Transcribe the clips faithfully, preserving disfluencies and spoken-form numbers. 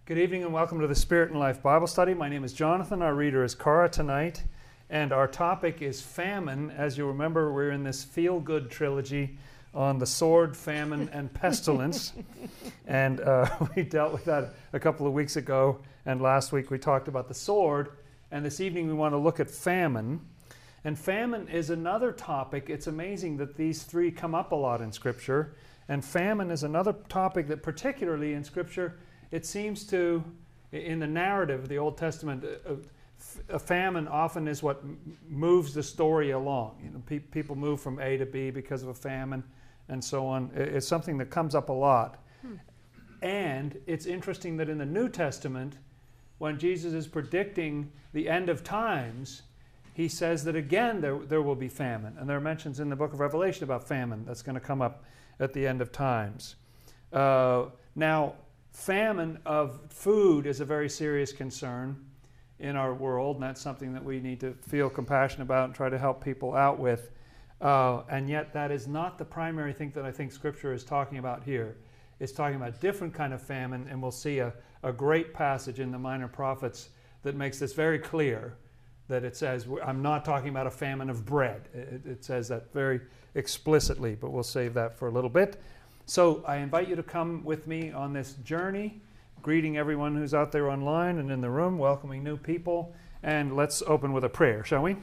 Good evening and welcome to the Spirit and Life Bible Study. My name is Jonathan. Our reader is Cara tonight. And our topic is famine. As you remember, we're in this feel-good trilogy on the sword, famine, and pestilence. and uh, we dealt with that a couple of weeks ago. And last week we talked about the sword. And this evening we want to look at famine. And famine is another topic. It's amazing that these three come up a lot in Scripture. And famine is another topic that particularly in Scripture, it seems to, in the narrative of the Old Testament, a, a famine often is what moves the story along. You know, pe- people move from A to B because of a famine and so on. It's something that comes up a lot. Hmm. And it's interesting that in the New Testament, when Jesus is predicting the end of times, he says that again there, there will be famine. And there are mentions in the book of Revelation about famine that's going to come up at the end of times. Uh, now, famine of food is a very serious concern in our world, and that's something that we need to feel compassion about and try to help people out with. Uh, and yet that is not the primary thing that I think Scripture is talking about here. It's talking about a different kind of famine, and we'll see a, a great passage in the Minor Prophets that makes this very clear, that it says, I'm not talking about a famine of bread. It, it says that very explicitly, but we'll save that for a little bit. So I invite you to come with me on this journey, greeting everyone who's out there online and in the room, welcoming new people. And let's open with a prayer, shall we?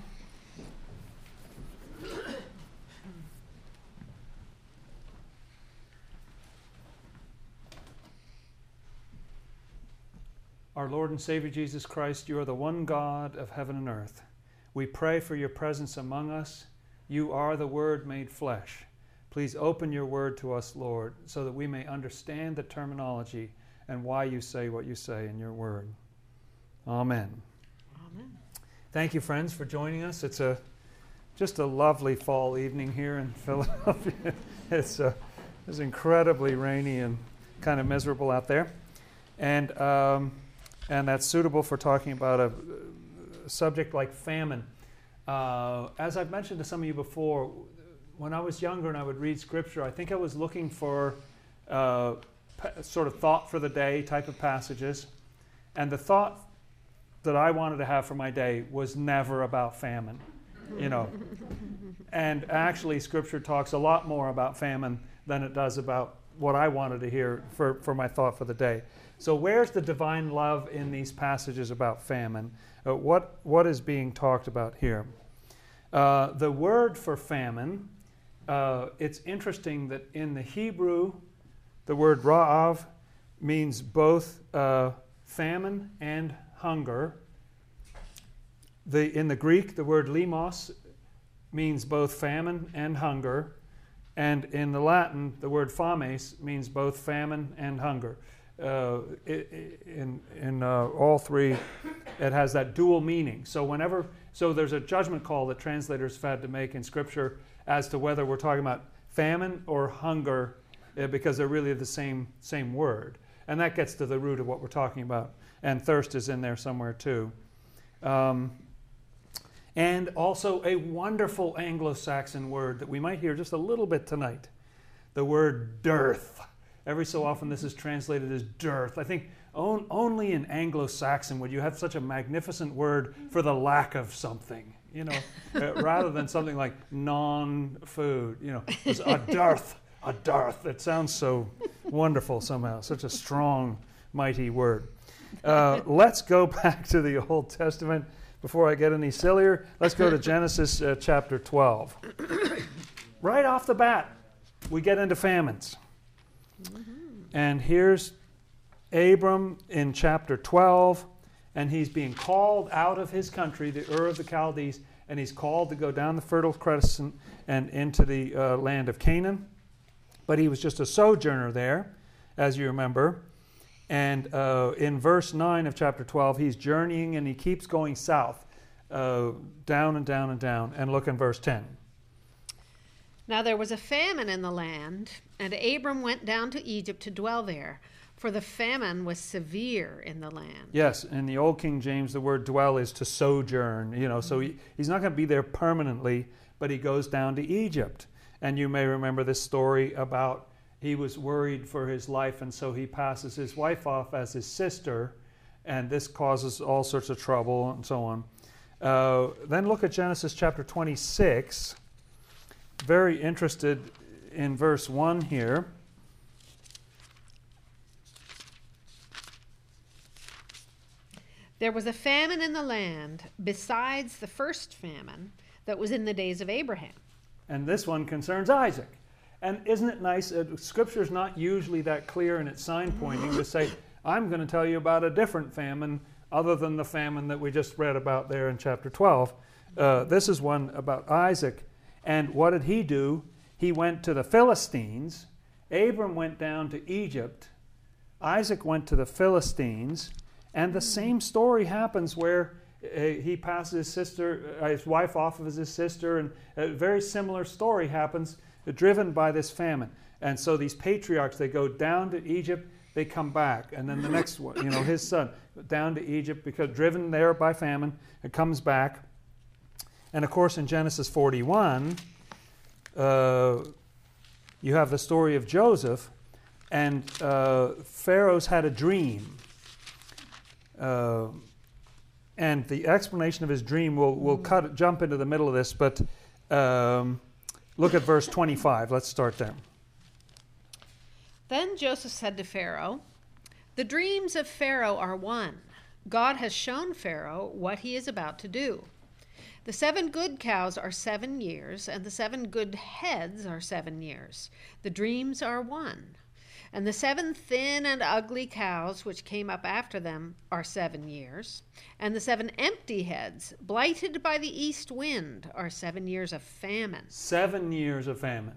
Our Lord and Savior Jesus Christ, you are the one God of heaven and earth. We pray for your presence among us. You are the Word made flesh. Please open your word to us, Lord, so that we may understand the terminology and why you say what you say in your word. Amen. Amen. Thank you, friends, for joining us. It's a just a lovely fall evening here in Philadelphia. It's, uh, it's incredibly rainy and kind of miserable out there. And, um, and that's suitable for talking about a, a subject like famine. Uh, as I've mentioned to some of you before, when I was younger and I would read Scripture, I think I was looking for uh, pa- sort of thought for the day type of passages. And the thought that I wanted to have for my day was never about famine, you know. And actually, Scripture talks a lot more about famine than it does about what I wanted to hear for, for my thought for the day. So where's the divine love in these passages about famine? Uh, what what is being talked about here? Uh, the word for famine, Uh, it's interesting that in the Hebrew, the word ra'av means both uh, famine and hunger. The, in the Greek, the word limos means both famine and hunger. And in the Latin, the word fames means both famine and hunger. Uh, it, in in uh, all three, it has that dual meaning. So whenever, so there's a judgment call that translators have had to make in Scripture as to whether we're talking about famine or hunger, uh, because they're really the same same word. And that gets to the root of what we're talking about. And thirst is in there somewhere too. Um, and also a wonderful Anglo-Saxon word that we might hear just a little bit tonight. The word dearth. Every so often this is translated as dearth. I think on, only in Anglo-Saxon would you have such a magnificent word for the lack of something. You know, uh, rather than something like non-food, you know, it's a dearth, a dearth. It sounds so wonderful somehow, such a strong, mighty word. Uh, let's go back to the Old Testament before I get any sillier. Let's go to Genesis uh, chapter twelve. Right off the bat, we get into famines. Mm-hmm. And here's Abram in chapter twelve. And he's being called out of his country, the Ur of the Chaldees, and he's called to go down the Fertile Crescent and into the uh, land of Canaan. But he was just a sojourner there, as you remember. And uh, in verse nine of chapter twelve, he's journeying and he keeps going south, uh, down and down and down. And look in verse ten. Now there was a famine in the land, and Abram went down to Egypt to dwell there. For the famine was severe in the land. Yes, in the Old King James, the word dwell is to sojourn. You know, so he, he's not going to be there permanently, but he goes down to Egypt. And you may remember this story about he was worried for his life, and so he passes his wife off as his sister, and this causes all sorts of trouble and so on. Uh, then look at Genesis chapter twenty-six. Very interested in verse one here. There was a famine in the land besides the first famine that was in the days of Abraham. And this one concerns Isaac. And isn't it nice? Uh, Scripture's not usually that clear in its sign pointing to say, I'm going to tell you about a different famine other than the famine that we just read about there in chapter twelve. Uh, this is one about Isaac. And what did he do? He went to the Philistines. Abram went down to Egypt. Isaac went to the Philistines. And the same story happens where uh, he passes his sister, uh, his wife off of his sister, and a very similar story happens, uh, driven by this famine. And so these patriarchs, they go down to Egypt, they come back, and then the next one, you know, his son, down to Egypt because driven there by famine, it comes back. And of course, in Genesis forty-one, uh, you have the story of Joseph, and uh, Pharaoh's had a dream. Uh, and the explanation of his dream, we'll, we'll cut, jump into the middle of this, but um, look at verse twenty-five. Let's start there. Then Joseph said to Pharaoh, "The dreams of Pharaoh are one. God has shown Pharaoh what he is about to do. The seven good cows are seven years, and the seven good heads are seven years. The dreams are one. And the seven thin and ugly cows which came up after them are seven years. And the seven empty heads, blighted by the east wind, are seven years of famine." Seven years of famine.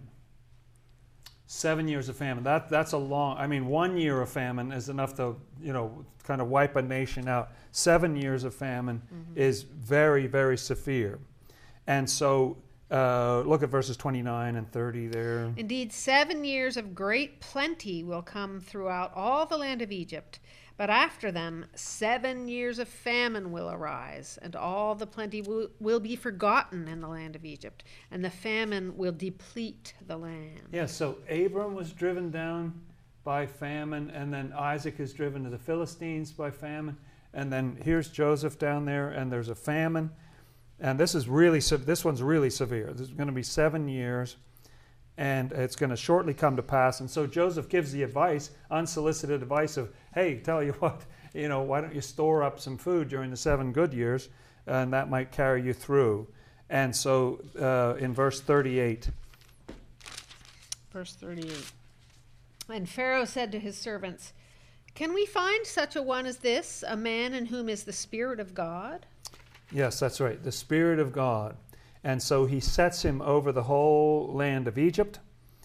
Seven years of famine. That that's a long. I mean, one year of famine is enough to, you know, kind of wipe a nation out. Seven years of famine mm-hmm. is very, very severe, and so. Uh, look at verses twenty-nine and thirty there. "Indeed, seven years of great plenty will come throughout all the land of Egypt, but after them seven years of famine will arise, and all the plenty will, will be forgotten in the land of Egypt, and the famine will deplete the land." Yeah, so Abram was driven down by famine, and then Isaac is driven to the Philistines by famine, and then here's Joseph down there, and there's a famine. And this is really, this one's really severe. This is going to be seven years, and it's going to shortly come to pass. And so Joseph gives the advice, unsolicited advice of, hey, tell you what, you know, why don't you store up some food during the seven good years, and that might carry you through. And so uh, in verse thirty-eight. Verse thirty-eight. "And Pharaoh said to his servants, 'Can we find such a one as this, a man in whom is the Spirit of God?'" Yes, that's right, the Spirit of God. And so he sets him over the whole land of Egypt.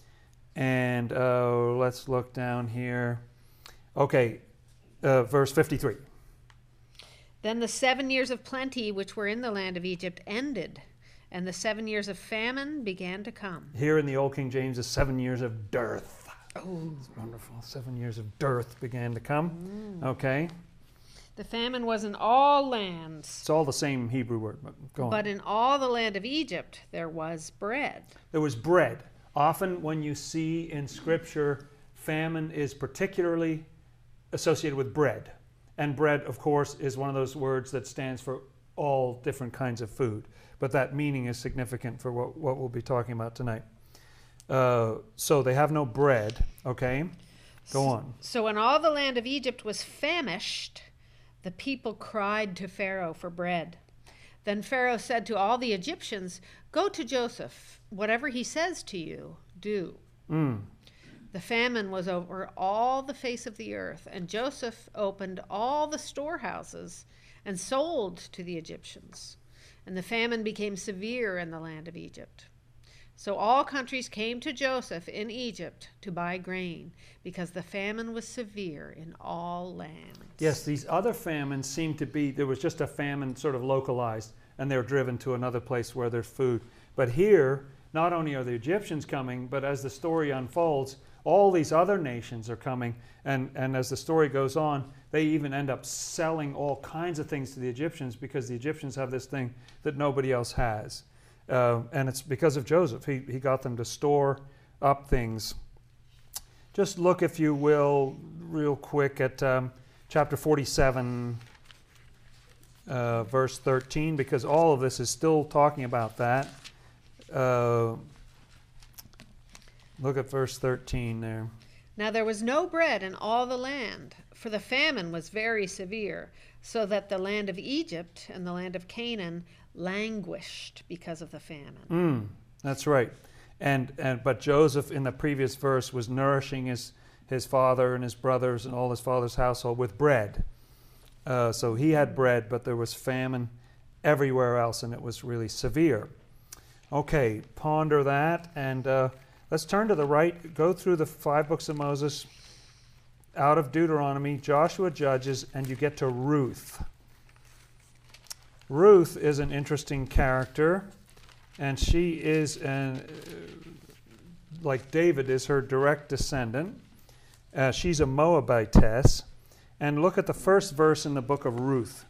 And uh, let's look down here. Okay, uh, verse fifty-three. "Then the seven years of plenty which were in the land of Egypt ended, and the seven years of famine began to come." Here in the Old King James is seven years of dearth. Oh, it's wonderful. Seven years of dearth began to come. Mm. Okay. "The famine was in all lands." It's all the same Hebrew word, but go on. "But in all the land of Egypt there was bread." There was bread. Often when you see in Scripture, famine is particularly associated with bread. And bread, of course, is one of those words that stands for all different kinds of food. But that meaning is significant for what, what we'll be talking about tonight. Uh, so they have no bread, okay? Go on. "So when all the land of Egypt was famished, the people cried to Pharaoh for bread. Then Pharaoh said to all the Egyptians, 'Go to Joseph. Whatever he says to you, do.' Mm. The famine was over all the face of the earth, and Joseph opened all the storehouses and sold to the Egyptians. And the famine became severe in the land of Egypt. So all countries came to Joseph in Egypt to buy grain, because the famine was severe in all lands." Yes, these other famines seem to be, there was just a famine sort of localized, and they're driven to another place where there's food. But here, not only are the Egyptians coming, but as the story unfolds, all these other nations are coming, and, and as the story goes on, they even end up selling all kinds of things to the Egyptians because the Egyptians have this thing that nobody else has. Uh, and it's because of Joseph. He, he got them to store up things. just look, if you will, real quick at um, chapter forty-seven, uh, verse thirteen, because all of this is still talking about that. Uh, look at verse thirteen there. Now there was no bread in all the land, for the famine was very severe, so that the land of Egypt and the land of Canaan languished because of the famine. Mm, that's right. And and but Joseph in the previous verse was nourishing his his father and his brothers and all his father's household with bread. Uh, so he had bread, but there was famine everywhere else, and it was really severe. Okay, ponder that, and uh, let's turn to the right. Go through the five books of Moses, out of Deuteronomy, Joshua, Judges, and you get to Ruth. Ruth is an interesting character, and she is, an, like David, is her direct descendant. Uh, she's a Moabitess. And look at the first verse in the book of Ruth.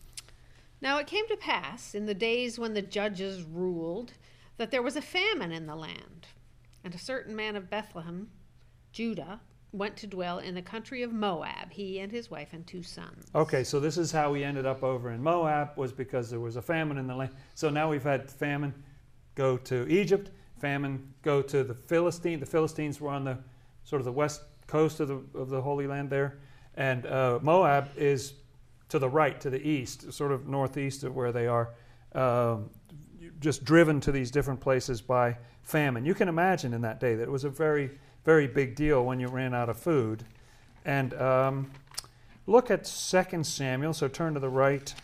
Now it came to pass, in the days when the judges ruled, that there was a famine in the land. And a certain man of Bethlehem, Judah, went to dwell in the country of Moab, he and his wife and two sons. Okay, so this is how we ended up over in Moab, was because there was a famine in the land. So now we've had famine go to Egypt, famine go to the Philistines. The Philistines were on the sort of the west coast of the of the Holy Land there, and uh, Moab is to the right, to the east, sort of northeast of where they are, um, just driven to these different places by famine. You can imagine in that day that it was a very very big deal when you ran out of food. And um, look at Second Samuel, so turn to the right,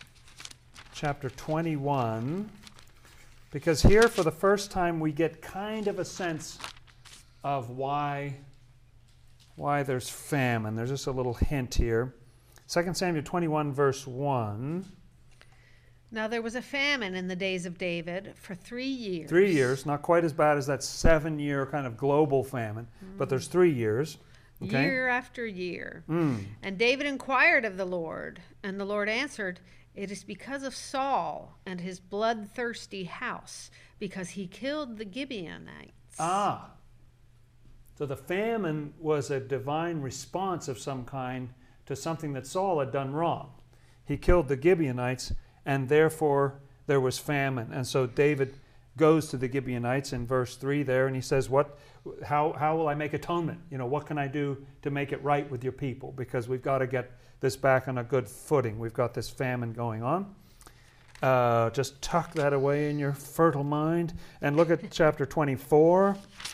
chapter twenty-one, because here for the first time we get kind of a sense of why, why there's famine. There's just a little hint here. Second Samuel twenty-one, verse one. Now there was a famine in the days of David for three years. Three years, not quite as bad as that seven-year kind of global famine, mm. but there's three years. Okay? Year after year. Mm. And David inquired of the Lord, and the Lord answered, "It is because of Saul and his bloodthirsty house, because he killed the Gibeonites." Ah. So the famine was a divine response of some kind to something that Saul had done wrong. He killed the Gibeonites, and therefore there was famine. And so David goes to the Gibeonites in verse three there, and he says, "What? How, how will I make atonement? You know, what can I do to make it right with your people? Because we've got to get this back on a good footing. We've got this famine going on." Uh, just tuck that away in your fertile mind. And look at chapter twenty-four.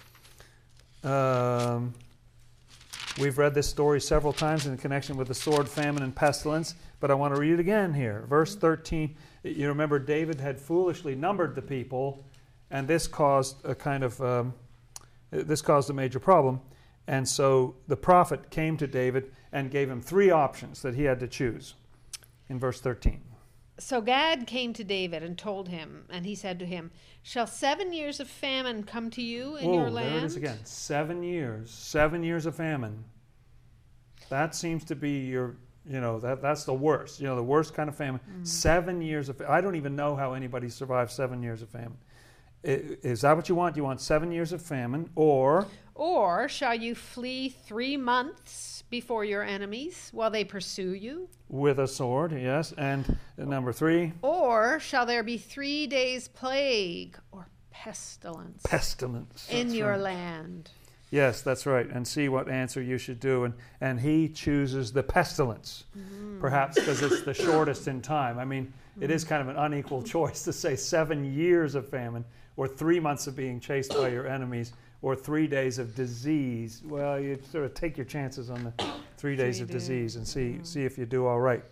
Um, we've read this story several times in connection with the sword, famine, and pestilence. But I want to read it again here. Verse thirteen, you remember David had foolishly numbered the people, and this caused a kind of, um, this caused a major problem. And so the prophet came to David and gave him three options that he had to choose in verse thirteen. So Gad came to David and told him, and he said to him, "Shall seven years of famine come to you in Whoa, your land?" There it is again. Seven years. Seven years of famine. That seems to be your... You know, that that's the worst. You know, the worst kind of famine. Mm. Seven years of... I don't even know how anybody survived seven years of famine. Is that what you want? Do you want seven years of famine? Or... Or shall you flee three months before your enemies while they pursue you? With a sword, yes. And number three... Or shall there be three days plague or pestilence... Pestilence. In your right. land? Yes, that's right. And see what answer you should do. And, and he chooses the pestilence, mm. perhaps because it's the shortest in time. I mean, mm. it is kind of an unequal choice to say seven years of famine or three months of being chased by your enemies or three days of disease. Well, you sort of take your chances on the three days three of days. disease and see, mm. see if you do all right.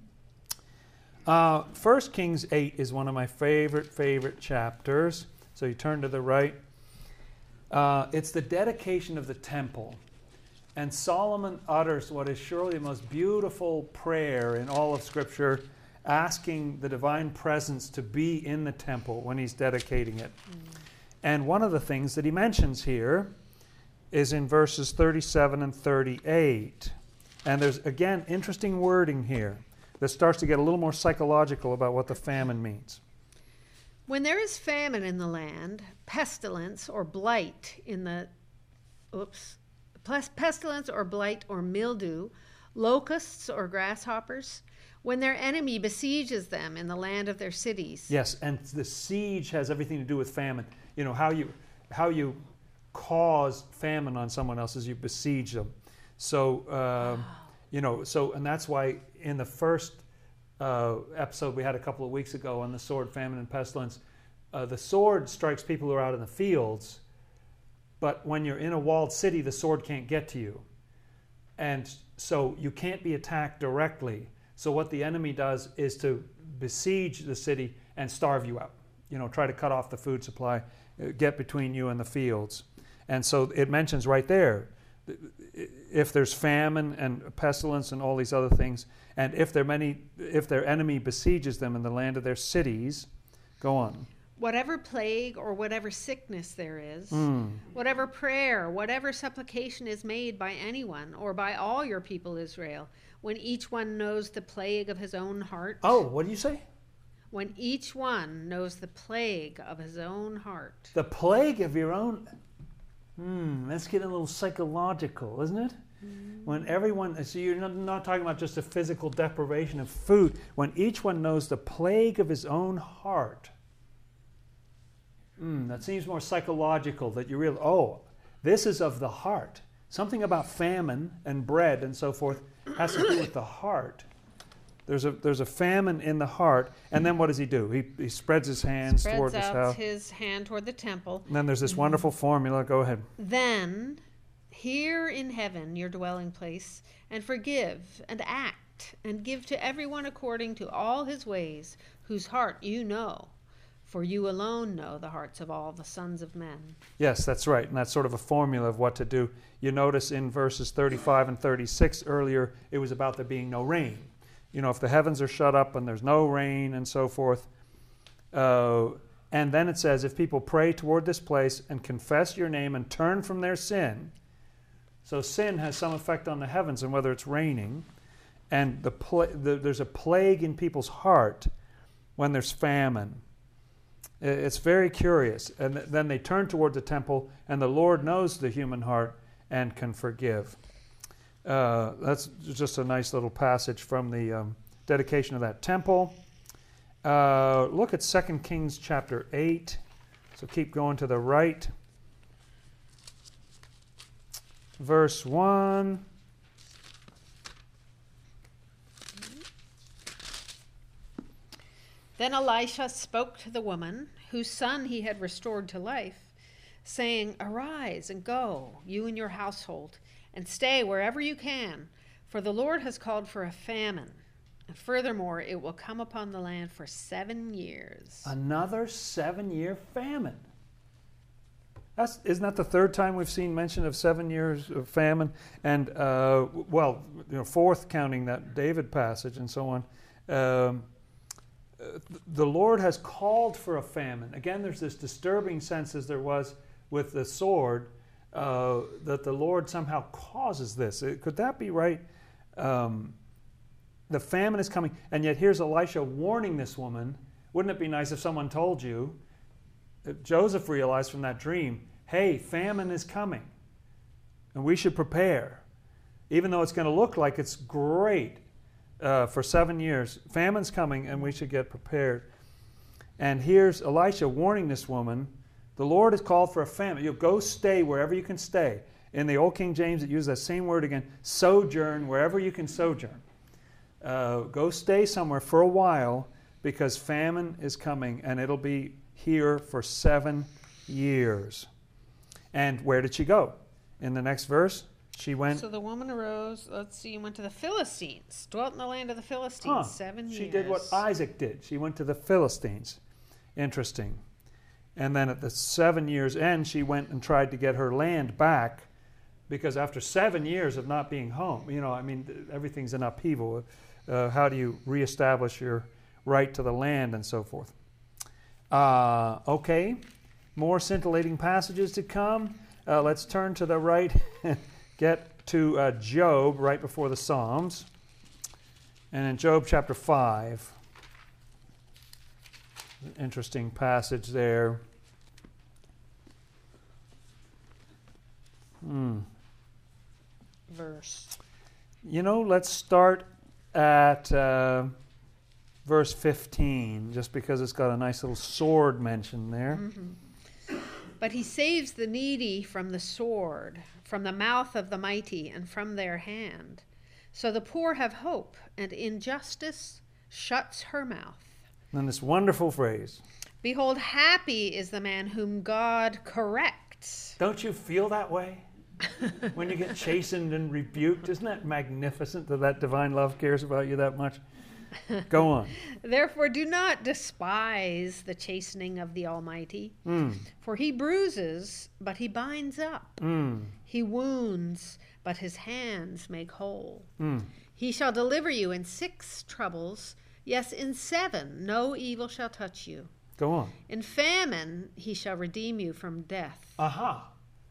Uh, First Kings eight is one of my favorite, favorite chapters. So you turn to the right. Uh, it's the dedication of the temple. And Solomon utters what is surely the most beautiful prayer in all of Scripture, asking the divine presence to be in the temple when he's dedicating it. Mm. And one of the things that he mentions here is in verses thirty-seven and thirty-eight. And there's, again, interesting wording here that starts to get a little more psychological about what the famine means. When there is famine in the land, pestilence or blight in the, oops, Plus pestilence or blight or mildew, locusts or grasshoppers, when their enemy besieges them in the land of their cities. Yes, and the siege has everything to do with famine. You know, how you how you cause famine on someone else is you besiege them. So, uh, wow. you know, so, and that's why in the first uh, episode we had a couple of weeks ago on the sword, famine, and pestilence, uh, the sword strikes people who are out in the fields, but when you're in a walled city, the sword can't get to you. And so you can't be attacked directly. So what the enemy does is to besiege the city and starve you out. You know, try to cut off the food supply, get between you and the fields. And so it mentions right there, if there's famine and pestilence and all these other things, and if their many, if their enemy besieges them in the land of their cities, go on. Whatever plague or whatever sickness there is, Mm. whatever prayer, whatever supplication is made by anyone or by all your people Israel, when each one knows the plague of his own heart. Oh, what do you say? When each one knows the plague of his own heart. The plague of your own. Hmm, let's get a little psychological, isn't it? Mm. When everyone, so you're not, not talking about just a physical deprivation of food. When each one knows the plague of his own heart. Hmm, that seems more psychological, that you realize, oh, this is of the heart. Something about famine and bread and so forth has to do with the heart. There's a there's a famine in the heart, and then what does he do? He he spreads his hands Spreads toward his out house. his hand toward the temple. And then there's this wonderful formula. Go ahead. Then, here in heaven, your dwelling place, and forgive and act and give to everyone according to all his ways, whose heart you know. For you alone know the hearts of all the sons of men. Yes, that's right. And that's sort of a formula of what to do. You notice in verses thirty-five and thirty-six earlier, it was about there being no rain. You know, if the heavens are shut up and there's no rain and so forth. Uh, and then it says, if people pray toward this place and confess your name and turn from their sin. So sin has some effect on the heavens and whether it's raining. And the, pla- the there's a plague in people's heart when there's famine. It's very curious. And then they turn toward the temple, and the Lord knows the human heart and can forgive. Uh, that's just a nice little passage from the um, dedication of that temple. Uh, look at Second Kings chapter eight. So keep going to the right. Verse one. Then Elisha spoke to the woman, whose son he had restored to life, saying, Arise and go, you and your household, and stay wherever you can, for the Lord has called for a famine. And furthermore, it will come upon the land for seven years. Another seven-year famine. That's, isn't that the third time we've seen mention of seven years of famine? And, uh, well, you know, fourth counting that David passage and so on. Um, the Lord has called for a famine. Again, there's this disturbing sense, as there was with the sword, uh, that the Lord somehow causes this. Could that be right? Um, the famine is coming, and yet here's Elisha warning this woman. Wouldn't it be nice if someone told you, that Joseph realized from that dream, hey, famine is coming, and we should prepare. Even though it's going to look like it's great, Uh, for seven years, famine's coming, and we should get prepared. And here's Elisha warning this woman, the Lord has called for a famine. You go stay wherever you can stay. In the Old King James, it uses that same word again, sojourn, wherever you can sojourn. Uh, go stay somewhere for a while, because famine is coming, and it'll be here for seven years. And where did she go? In the next verse, she went. So the woman arose, let's see, went to the Philistines, dwelt in the land of the Philistines Huh. seven years. She did what Isaac did. She went to the Philistines. Interesting. And then at the seven years end, she went and tried to get her land back, because after seven years of not being home, you know, I mean, everything's in upheaval. Uh, how do you reestablish your right to the land and so forth? Uh, okay, more scintillating passages to come. Uh, let's turn to the right and get to uh, Job right before the Psalms. And in Job chapter five, an interesting passage there. Hmm. verse? You know, let's start at uh, verse fifteen, just because it's got a nice little sword mention there. Mm-hmm. But he saves the needy from the sword, from the mouth of the mighty, and from their hand. So the poor have hope, and injustice shuts her mouth. And then this wonderful phrase. Behold, happy is the man whom God corrects. Don't you feel that way? When you get chastened and rebuked, isn't that magnificent that that divine love cares about you that much? Go on. Therefore do not despise the chastening of the Almighty, Mm. for he bruises, but he binds up. Mm. He wounds, but his hands make whole. Mm. He shall deliver you in six troubles, yes, in seven no evil shall touch you. Go on. In famine he shall redeem you from death. Aha.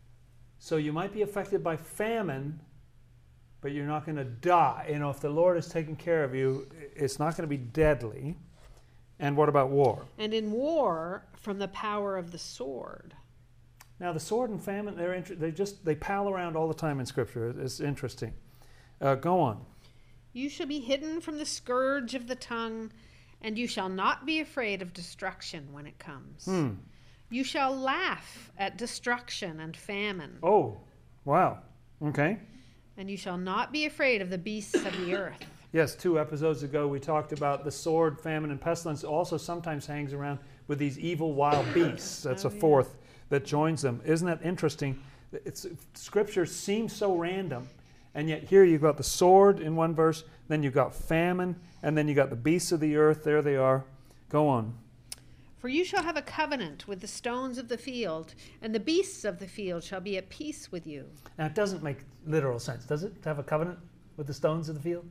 So you might be affected by famine, but you're not going to die. You know, if the Lord is taking care of you, it's not going to be deadly. And what about war? And in war, from the power of the sword. Now, the sword and famine, they're inter- they just, they pal around all the time in Scripture. It's interesting. Uh, go on. You shall be hidden from the scourge of the tongue, and you shall not be afraid of destruction when it comes. Hmm. You shall laugh at destruction and famine, Oh, wow. Okay. and you shall not be afraid of the beasts of the earth. Yes, two episodes ago we talked about the sword, famine, and pestilence also sometimes hangs around with these evil wild beasts. That's Oh, a yeah. fourth that joins them. Isn't that interesting? It's, Scripture seems so random, and yet here you've got the sword in one verse, then you've got famine, and then you've got the beasts of the earth. There they are. Go on. For you shall have a covenant with the stones of the field, and the beasts of the field shall be at peace with you. Now, it doesn't make literal sense, does it, to have a covenant with the stones of the field?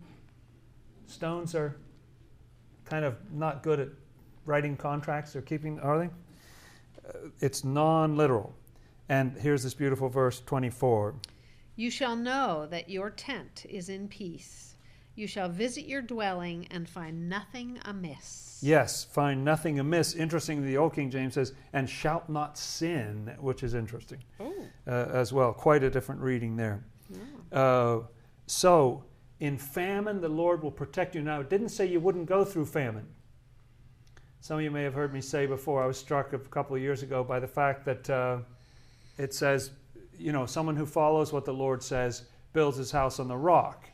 Stones are kind of not good at writing contracts or keeping, are they? Uh, it's non-literal. And here's this beautiful verse twenty-four. You shall know that your tent is in peace. You shall visit your dwelling and find nothing amiss. Yes, find nothing amiss. Interesting, the Old King James says, and shalt not sin, which is interesting Oh. uh, as well. Quite a different reading there. Yeah. Uh, so, in famine, the Lord will protect you. Now, it didn't say you wouldn't go through famine. Some of you may have heard me say before, I was struck a couple of years ago by the fact that uh, it says, you know, someone who follows what the Lord says builds his house on the rock.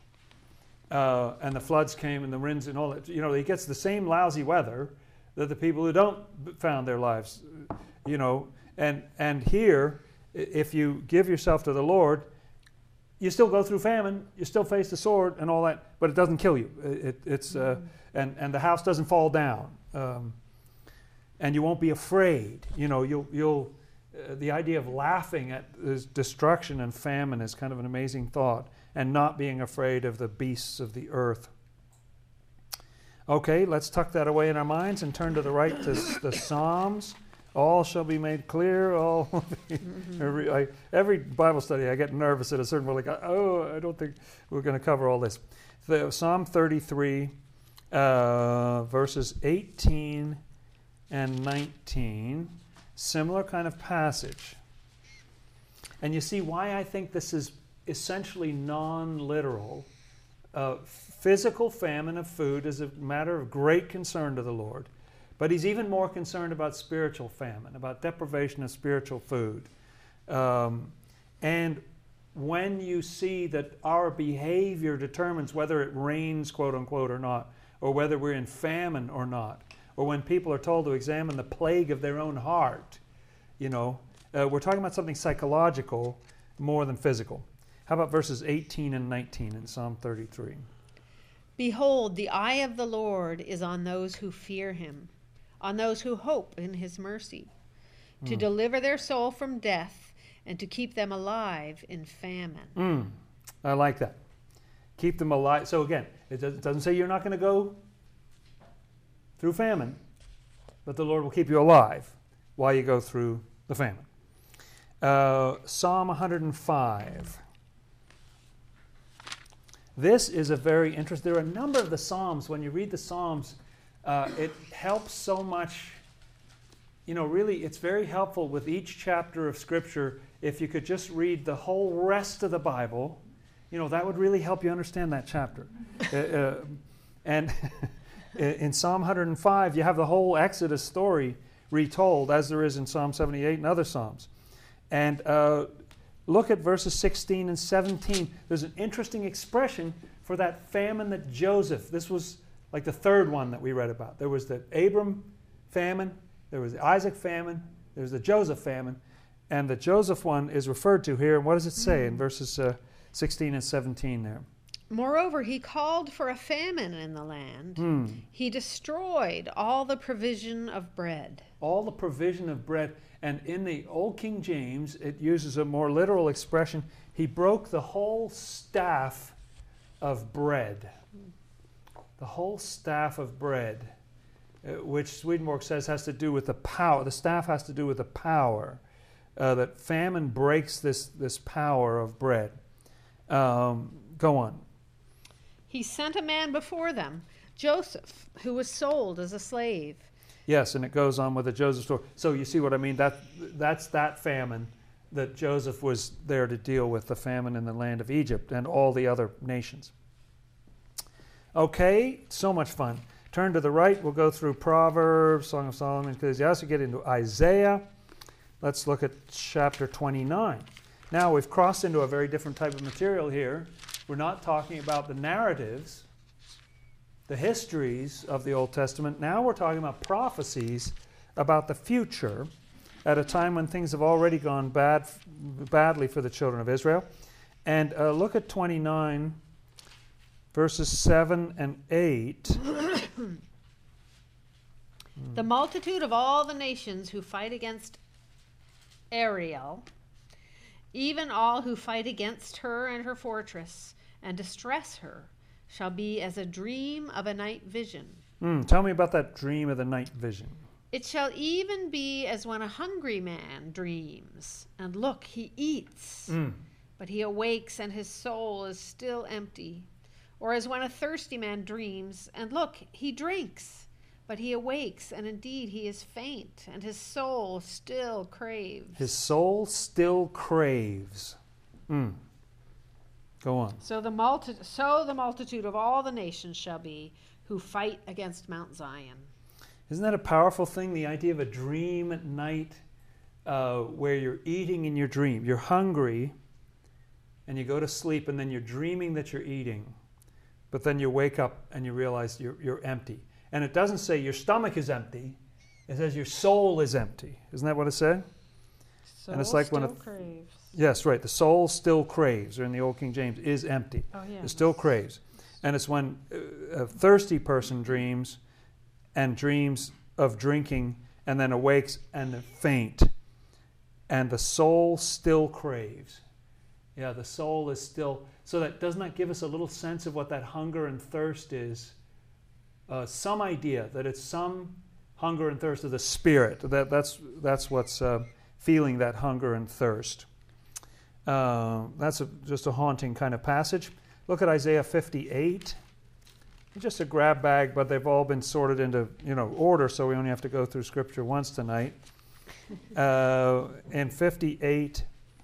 Uh, and the floods came and the winds and all that. You know, he gets the same lousy weather that the people who don't found their lives, you know. And, and here, if you give yourself to the Lord, you still go through famine, you still face the sword and all that, but it doesn't kill you. It, it's, uh, and, and the house doesn't fall down. Um, and you won't be afraid. You know, you'll, you'll uh, the idea of laughing at this destruction and famine is kind of an amazing thought, and not being afraid of the beasts of the earth. Okay, let's tuck that away in our minds and turn to the right to the Psalms. All shall be made clear. All mm-hmm. every, I, every Bible study, I get nervous at a certain point. Like, oh, I don't think we're going to cover all this. The, Psalm thirty-three, uh, verses eighteen and nineteen. Similar kind of passage. And you see why I think this is essentially non-literal. Uh, physical famine of food is a matter of great concern to the Lord. But he's even more concerned about spiritual famine, about deprivation of spiritual food. Um, and when you see that our behavior determines whether it rains, quote unquote, or not, or whether we're in famine or not, or when people are told to examine the plague of their own heart, you know, uh, we're talking about something psychological more than physical. How about verses eighteen and nineteen in Psalm thirty-three? Behold, the eye of the Lord is on those who fear him, on those who hope in his mercy, to Mm. deliver their soul from death and to keep them alive in famine. Mm. I like that. Keep them alive. So again, it does- it doesn't say you're not going to go through famine, but the Lord will keep you alive while you go through the famine. Uh, Psalm one hundred five. This is a very interesting, there are a number of the Psalms, when you read the Psalms, uh, it helps so much, you know, really it's very helpful with each chapter of Scripture if you could just read the whole rest of the Bible You know, that would really help you understand that chapter. uh, uh, and in Psalm one hundred five, you have the whole Exodus story retold, as there is in Psalm seventy-eight and other Psalms. And uh, look at verses sixteen and seventeen. There's an interesting expression for that famine that Joseph, this was like the third one that we read about. There was the Abram famine, there was the Isaac famine, there was the Joseph famine, and the Joseph one is referred to here. And what does it say in verses uh, sixteen and seventeen there? Moreover, he called for a famine in the land. Hmm. He destroyed all the provision of bread. All the provision of bread. And in the Old King James, it uses a more literal expression. He broke the whole staff of bread. The whole staff of bread, uh, which Swedenborg says has to do with the power. The staff has to do with the power. Uh, that famine breaks this, this power of bread. Um, go on. He sent a man before them, Joseph, who was sold as a slave. Yes, and it goes on with the Joseph story. So you see what I mean? That that's that famine that Joseph was there to deal with, the famine in the land of Egypt and all the other nations. Okay, so much fun. Turn to the right. We'll go through Proverbs, Song of Solomon, Ecclesiastes, get into Isaiah. Let's look at chapter twenty-nine. Now we've crossed into a very different type of material here. We're not talking about the narratives, the histories of the Old Testament. Now we're talking about prophecies about the future at a time when things have already gone bad, badly for the children of Israel. And uh, look at twenty-nine, verses seven and eight. The multitude of all the nations who fight against Ariel, even all who fight against her and her fortress and distress her, shall be as a dream of a night vision. Mm, tell me about that dream of the night vision. It shall even be as when a hungry man dreams, and look, he eats, Mm. but he awakes and his soul is still empty. Or as when a thirsty man dreams, and look, he drinks, but he awakes, and indeed he is faint, and his soul still craves. His soul still craves. Mm. Go on. So the multi- so the multitude of all the nations shall be who fight against Mount Zion. Isn't that a powerful thing, the idea of a dream at night uh, where you're eating in your dream? You're hungry and you go to sleep and then you're dreaming that you're eating, but then you wake up and you realize you're, you're empty. And it doesn't say your stomach is empty, it says your soul is empty. Isn't that what it said? Soul And it's like still when a- craves. Yes, right. The soul still craves, or in the Old King James, is empty. Oh yeah. It still craves. And it's when a thirsty person dreams and dreams of drinking and then awakes and faint. And the soul still craves. Yeah, the soul is still... So that doesn't that give us a little sense of what that hunger and thirst is? Uh, some idea that it's some hunger and thirst of the spirit. That, that's, that's what's uh, feeling that hunger and thirst. Uh, that's a, just a haunting kind of passage. Look at Isaiah fifty-eight. Just a grab bag, but they've all been sorted into you know order, so we only have to go through Scripture once tonight. Uh, in fifty-eight,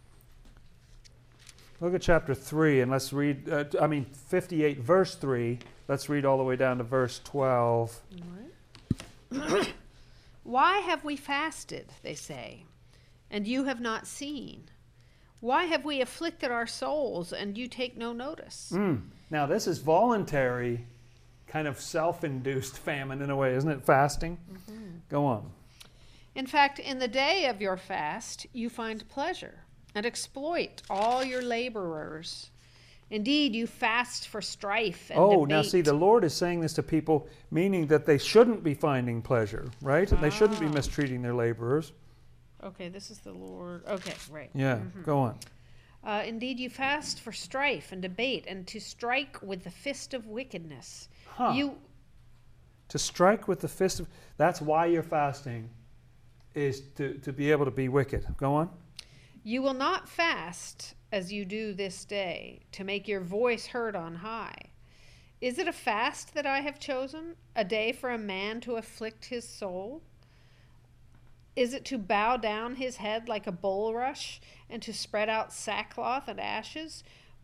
look at chapter three, and let's read, uh, I mean fifty-eight, verse three. Let's read all the way down to verse twelve. What? Why have we fasted, they say, and you have not seen? Why have we afflicted our souls, and you take no notice? Mm. Now, this is voluntary, kind of self-induced famine in a way, isn't it? Fasting. Mm-hmm. Go on. In fact, in the day of your fast, you find pleasure and exploit all your laborers. Indeed, you fast for strife and Oh, debate. now see, the Lord is saying this to people, meaning that they shouldn't be finding pleasure, right? And they shouldn't be Ah. mistreating their laborers. Okay, this is the Lord. Okay, right. Yeah, Mhm. go on. Uh, indeed, you fast for strife and debate and to strike with the fist of wickedness. Huh. You To strike with the fist of... That's why you're fasting, is to, to be able to be wicked. Go on. You will not fast as you do this day, to make your voice heard on high. Is it a fast that I have chosen, a day for a man to afflict his soul? Is it to bow down his head like a bulrush, and to spread out sackcloth and ashes?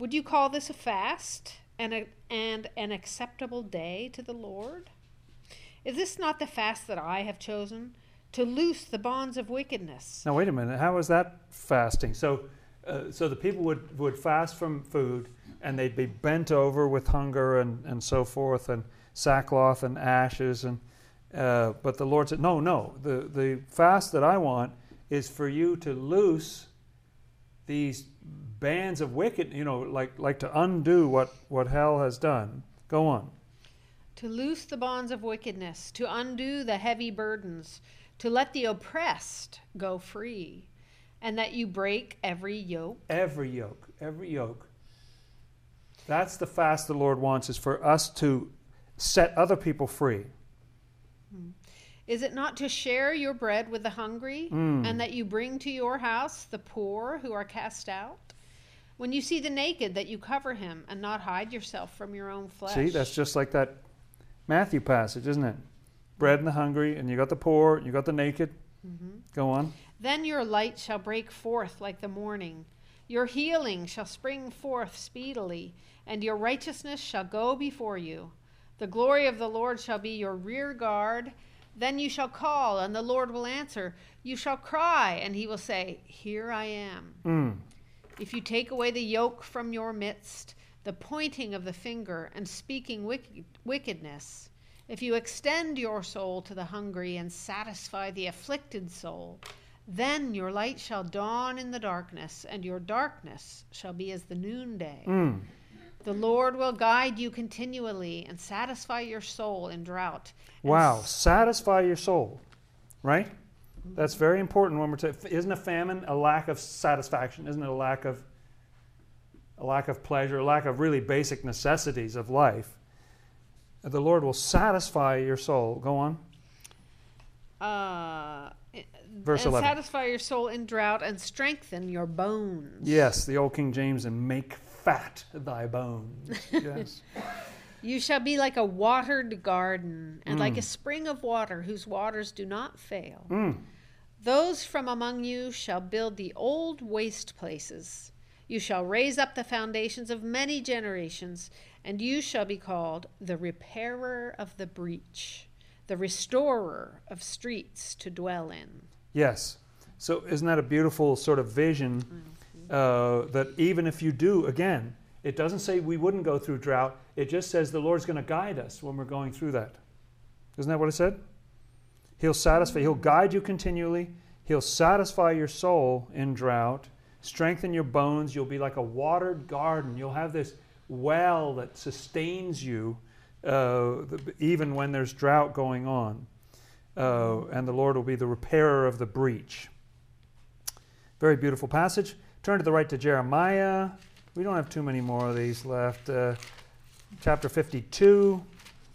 Would you call this a fast and, a, and an acceptable day to the Lord? Is this not the fast that I have chosen? To loose the bonds of wickedness. Now, wait a minute. How is that fasting? So, uh, so the people would, would fast from food, and they'd be bent over with hunger and, and so forth, and sackcloth and ashes. And uh, but the Lord said, no, no. The, the fast that I want is for you to loose these bands of wicked, you know, like, like to undo what, what hell has done. Go on. To loose the bonds of wickedness, to undo the heavy burdens, to let the oppressed go free, and that you break every yoke. Every yoke, every yoke. That's the fast the Lord wants, is for us to set other people free. Is it not to share your bread with the hungry, Mm. and that you bring to your house the poor who are cast out? When you see the naked, that you cover him, and not hide yourself from your own flesh. See, that's just like that Matthew passage, isn't it? Bread and the hungry, and you got the poor, and you got the naked. Mm-hmm. Go on. Then your light shall break forth like the morning. Your healing shall spring forth speedily, and your righteousness shall go before you. The glory of the Lord shall be your rear guard. Then you shall call, and the Lord will answer. You shall cry, and he will say, Here I am. Mm. If you take away the yoke from your midst, the pointing of the finger and speaking wicked, wickedness, if you extend your soul to the hungry and satisfy the afflicted soul, then your light shall dawn in the darkness, and your darkness shall be as the noonday. Mm. The Lord will guide you continually and satisfy your soul in drought. Wow, satisfy your soul, right? That's very important when we're ta- isn't a famine a lack of satisfaction? Isn't it a lack of a lack of pleasure, a lack of really basic necessities of life? The Lord will satisfy your soul. Go on. Uh, Verse and eleven. satisfy your soul in drought and strengthen your bones. Yes, the old King James, and make fat thy bones. Yes. You shall be like a watered garden, and Mm. like a spring of water whose waters do not fail. Mm. Those from among you shall build the old waste places. You shall raise up the foundations of many generations, and you shall be called the repairer of the breach, the restorer of streets to dwell in. Yes. So isn't that a beautiful sort of vision uh, that even if you do, again, it doesn't say we wouldn't go through drought. It just says the Lord's going to guide us when we're going through that. Isn't that what it said? He'll satisfy, He'll guide you continually. He'll satisfy your soul in drought, strengthen your bones. You'll be like a watered garden. You'll have this well that sustains you uh, even when there's drought going on. Uh, and the Lord will be the repairer of the breach. Very beautiful passage. Turn to the right to Jeremiah. We don't have too many more of these left. Uh, chapter fifty-two.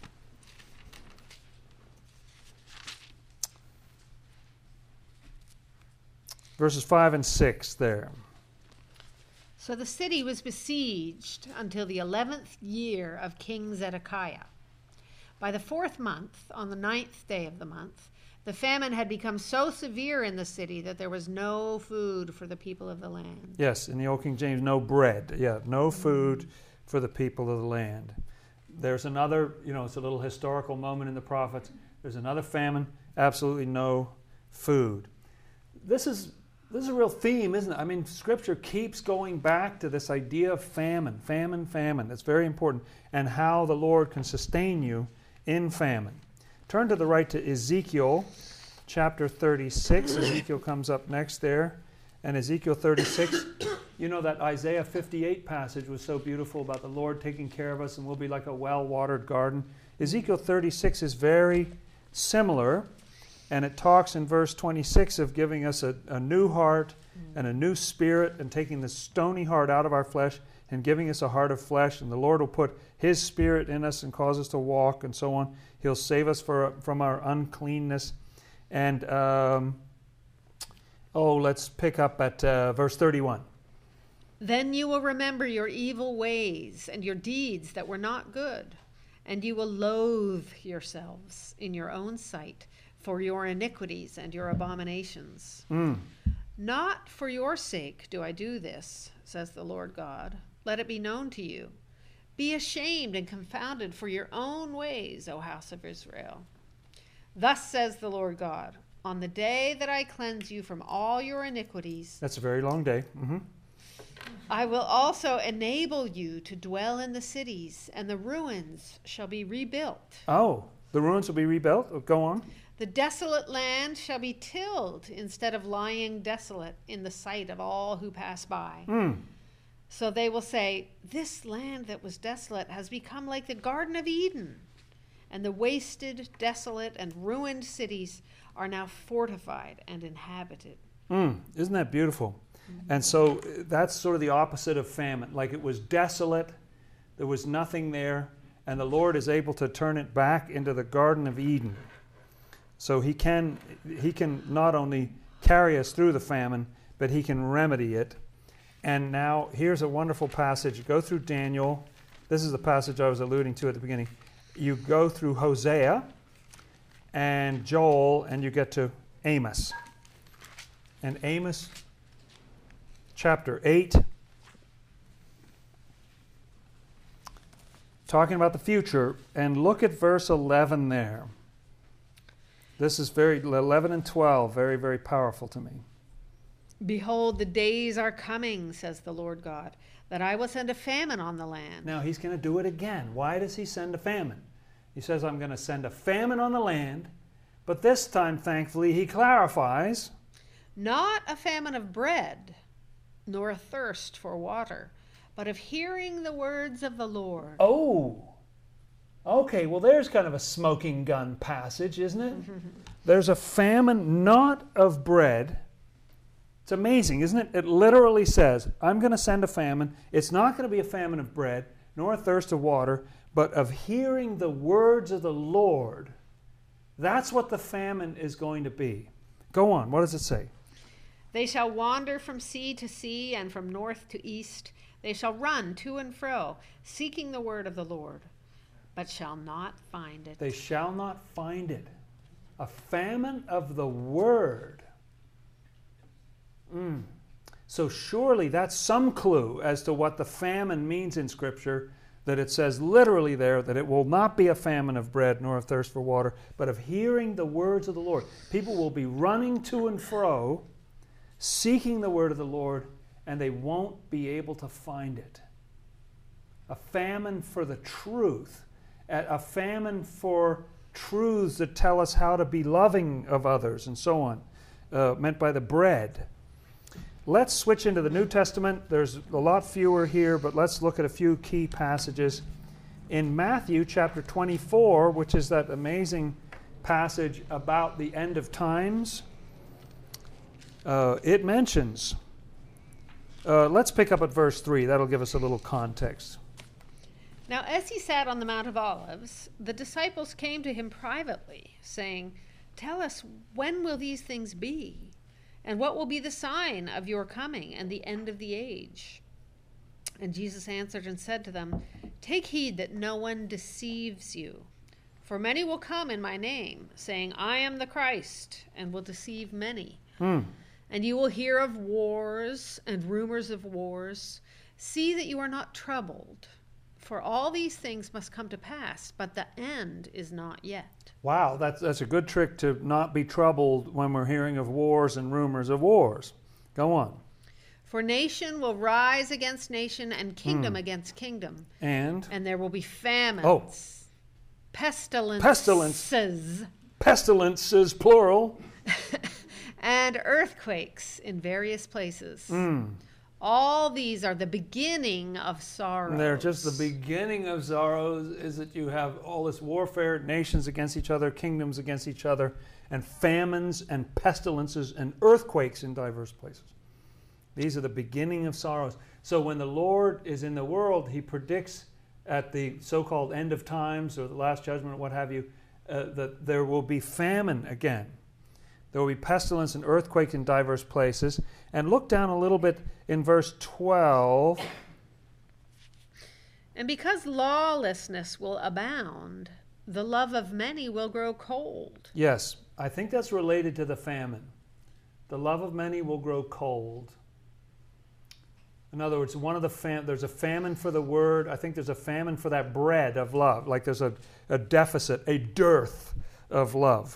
Verses five and six there. So the city was besieged until the eleventh year of King Zedekiah. By the fourth month, on the ninth day of the month, the famine had become so severe in the city that there was no food for the people of the land. Yes, in the Old King James, no bread. Yeah, no food for the people of the land. There's another, you know, it's a little historical moment in the prophets. There's another famine, absolutely no food. This is this is a real theme, isn't it? I mean, Scripture keeps going back to this idea of famine, famine, famine. It's very important, and how the Lord can sustain you in famine. Turn to the right to Ezekiel, chapter thirty-six. Ezekiel comes up next there. And Ezekiel thirty-six, you know that Isaiah fifty-eight passage was so beautiful about the Lord taking care of us and we'll be like a well-watered garden. Ezekiel thirty-six is very similar, and it talks in verse twenty-six of giving us a, a new heart and a new spirit and taking the stony heart out of our flesh and giving us a heart of flesh. And the Lord will put His Spirit in us and cause us to walk and so on. He'll save us for, from our uncleanness. And, um, oh, let's pick up at uh, verse thirty-one. Then you will remember your evil ways and your deeds that were not good, and you will loathe yourselves in your own sight for your iniquities and your abominations. Mm. Not for your sake do I do this, says the Lord God, let it be known to you. Be ashamed and confounded for your own ways, O house of Israel. Thus says the Lord God, on the day that I cleanse you from all your iniquities, That's a very long day. Mm-hmm. I will also enable you to dwell in the cities, and the ruins shall be rebuilt. Oh, the ruins will be rebuilt? Oh, go on. The desolate land shall be tilled instead of lying desolate in the sight of all who pass by. Mm. So they will say, this land that was desolate has become like the Garden of Eden, and the wasted, desolate, and ruined cities are now fortified and inhabited. Mm. Isn't that beautiful? Mm-hmm. And so uh, that's sort of the opposite of famine. Like it was desolate, there was nothing there, and the Lord is able to turn it back into the Garden of Eden. So he can, he can not only carry us through the famine, but he can remedy it. And now here's a wonderful passage. You go through Daniel. This is the passage I was alluding to at the beginning. You go through Hosea and Joel, and you get to Amos. And Amos chapter eight, talking about the future. And look at verse eleven there. This is very, eleven and twelve, very, very powerful to me. Behold, the days are coming, says the Lord God, that I will send a famine on the land. Now he's going to do it again. Why does he send a famine? He says, I'm going to send a famine on the land, but this time, thankfully, he clarifies. Not a famine of bread, nor a thirst for water, but of hearing the words of the Lord. Oh, okay, well there's kind of a smoking gun passage, isn't it? There's a famine not of bread. It's amazing, isn't it? It literally says, I'm going to send a famine. It's not going to be a famine of bread, nor a thirst of water, but of hearing the words of the Lord. That's what the famine is going to be. Go on, what does it say? They shall wander from sea to sea and from north to east. They shall run to and fro, seeking the word of the Lord, but shall not find it. They shall not find it. A famine of the word. Mm. So surely that's some clue as to what the famine means in Scripture, that it says literally there that it will not be a famine of bread nor of thirst for water, but of hearing the words of the Lord. People will be running to and fro, seeking the word of the Lord, and they won't be able to find it. A famine for the truth, a famine for truths that tell us how to be loving of others and so on, uh, meant by the bread. Let's switch into the New Testament. There's a lot fewer here, but let's look at a few key passages. In Matthew chapter twenty-four, which is that amazing passage about the end of times, uh, it mentions, uh, let's pick up at verse three. That'll give us a little context. Now, as he sat on the Mount of Olives, the disciples came to him privately, saying, Tell us, when will these things be? And what will be the sign of your coming and the end of the age? And Jesus answered and said to them, Take heed that no one deceives you. For many will come in my name, saying, I am the Christ, and will deceive many. Hmm. And you will hear of wars and rumors of wars. See that you are not troubled. For all these things must come to pass, but the end is not yet. Wow, that's, that's a good trick to not be troubled when we're hearing of wars and rumors of wars. Go on. For nation will rise against nation and kingdom Hmm. against kingdom. And? And there will be famines, Oh. pestilences, Pestilence. Pestilences, plural. and earthquakes in various places. Mm. All these are the beginning of sorrows. And they're just the beginning of sorrows, is that you have all this warfare, nations against each other, kingdoms against each other, and famines and pestilences and earthquakes in diverse places. These are the beginning of sorrows. So when the Lord is in the world, he predicts at the so-called end of times or the last judgment or what have you, uh, that there will be famine again. There will be pestilence and earthquake in diverse places. And look down a little bit in verse twelve. And because lawlessness will abound, the love of many will grow cold. Yes, I think that's related to the famine. The love of many will grow cold. In other words, one of the fam- there's a famine for the word. I think there's a famine for that bread of love. Like there's a, a deficit, a dearth of love.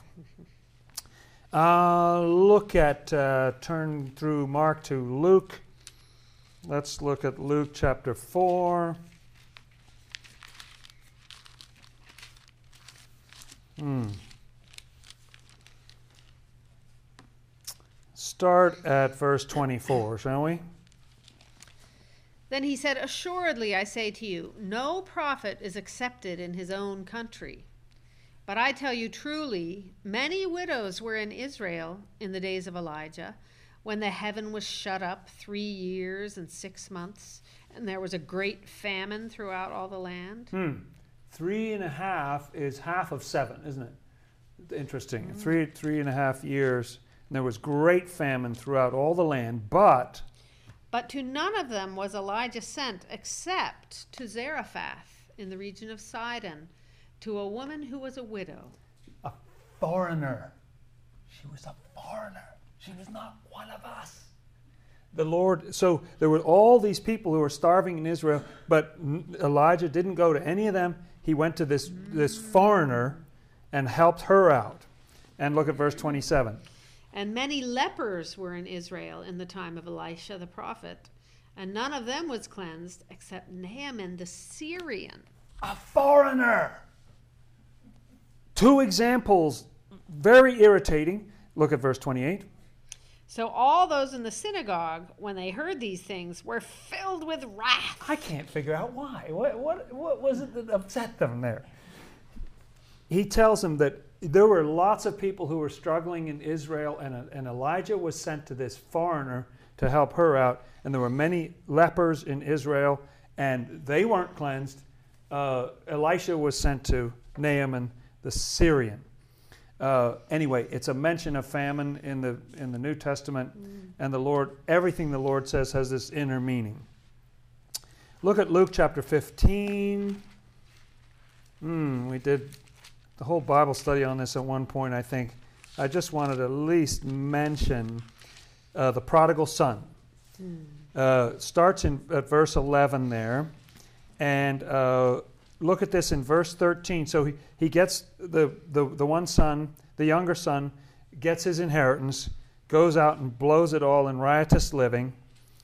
Uh, look at, uh, turn through Mark to Luke. Let's look at Luke chapter four. Hmm. Start at verse twenty-four, shall we? Then he said, "Assuredly, I say to you, no prophet is accepted in his own country. But I tell you truly, many widows were in Israel in the days of Elijah, when the heaven was shut up three years and six months, and there was a great famine throughout all the land." Hmm. Three and a half is half of seven, isn't it? Interesting. Mm. Three, three and a half years, and there was great famine throughout all the land, but... But to none of them was Elijah sent, except to Zarephath in the region of Sidon, to a woman who was a widow. A foreigner. She was a foreigner. She was not one of us. The Lord, so there were all these people who were starving in Israel, but Elijah didn't go to any of them. He went to this, this foreigner and helped her out. And look at verse twenty-seven. And many lepers were in Israel in the time of Elisha the prophet, and none of them was cleansed except Naaman the Syrian. A foreigner. Two examples, very irritating. Look at verse twenty-eight. So all those in the synagogue, when they heard these things, were filled with wrath. I can't figure out why. What, what, what was it that upset them there? He tells them that there were lots of people who were struggling in Israel, and, and Elijah was sent to this foreigner to help her out. And there were many lepers in Israel, and they weren't cleansed. Uh, Elisha was sent to Naaman the Syrian. Uh, anyway, it's a mention of famine in the in the New Testament, mm. and the Lord, everything the Lord says has this inner meaning. Look at Luke chapter fifteen. Mm, we did the whole Bible study on this at one point, I think. I just wanted to at least mention uh, the prodigal son. Mm. Uh, starts in at verse eleven there, and uh, look at this in verse thirteen. So he, he gets the, the, the one son, the younger son, gets his inheritance, goes out and blows it all in riotous living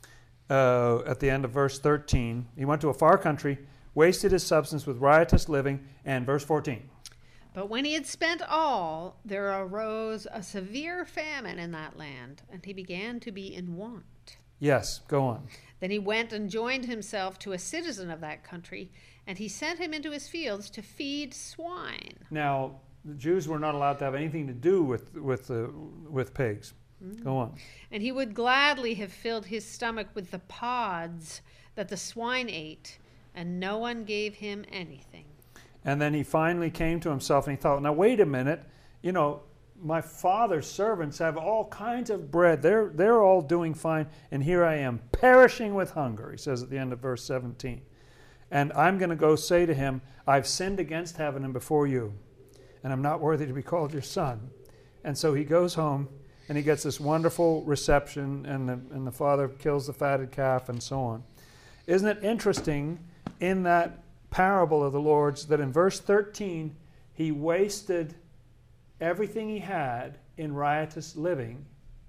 uh, at the end of verse thirteen. He went to a far country, wasted his substance with riotous living, and verse fourteen. But when he had spent all, there arose a severe famine in that land, and he began to be in want. Yes, go on. Then he went and joined himself to a citizen of that country, and he sent him into his fields to feed swine. Now, the Jews were not allowed to have anything to do with with uh, with pigs. Mm-hmm. Go on. And he would gladly have filled his stomach with the pods that the swine ate, and no one gave him anything. And then he finally came to himself, and he thought, now wait a minute, you know, my father's servants have all kinds of bread. They're, they're all doing fine, and here I am, perishing with hunger, he says at the end of verse seventeen. And I'm going to go say to him, I've sinned against heaven and before you, and I'm not worthy to be called your son. And so he goes home, and he gets this wonderful reception, and the, and the father kills the fatted calf, and so on. Isn't it interesting in that parable of the Lord's that in verse thirteen, he wasted everything he had in riotous living,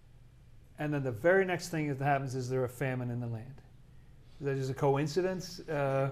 and then the very next thing that happens is there a famine in the land. Is that just a coincidence? Uh,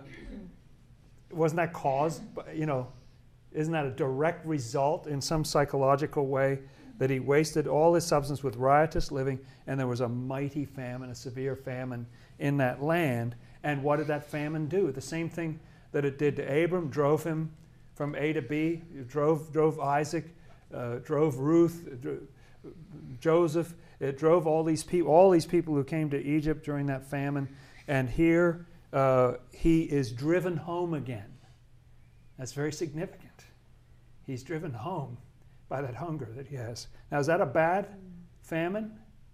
wasn't that caused by, you know, isn't that a direct result in some psychological way that he wasted all his substance with riotous living, and there was a mighty famine, a severe famine in that land? And what did that famine do? The same thing that it did to Abram, drove him from A to B, it drove drove Isaac, uh, drove Ruth, dro- Joseph. It drove all these people, all these people who came to Egypt during that famine. And here uh, he is driven home again. That's very significant. He's driven home by that hunger that he has. Now, is that a bad famine?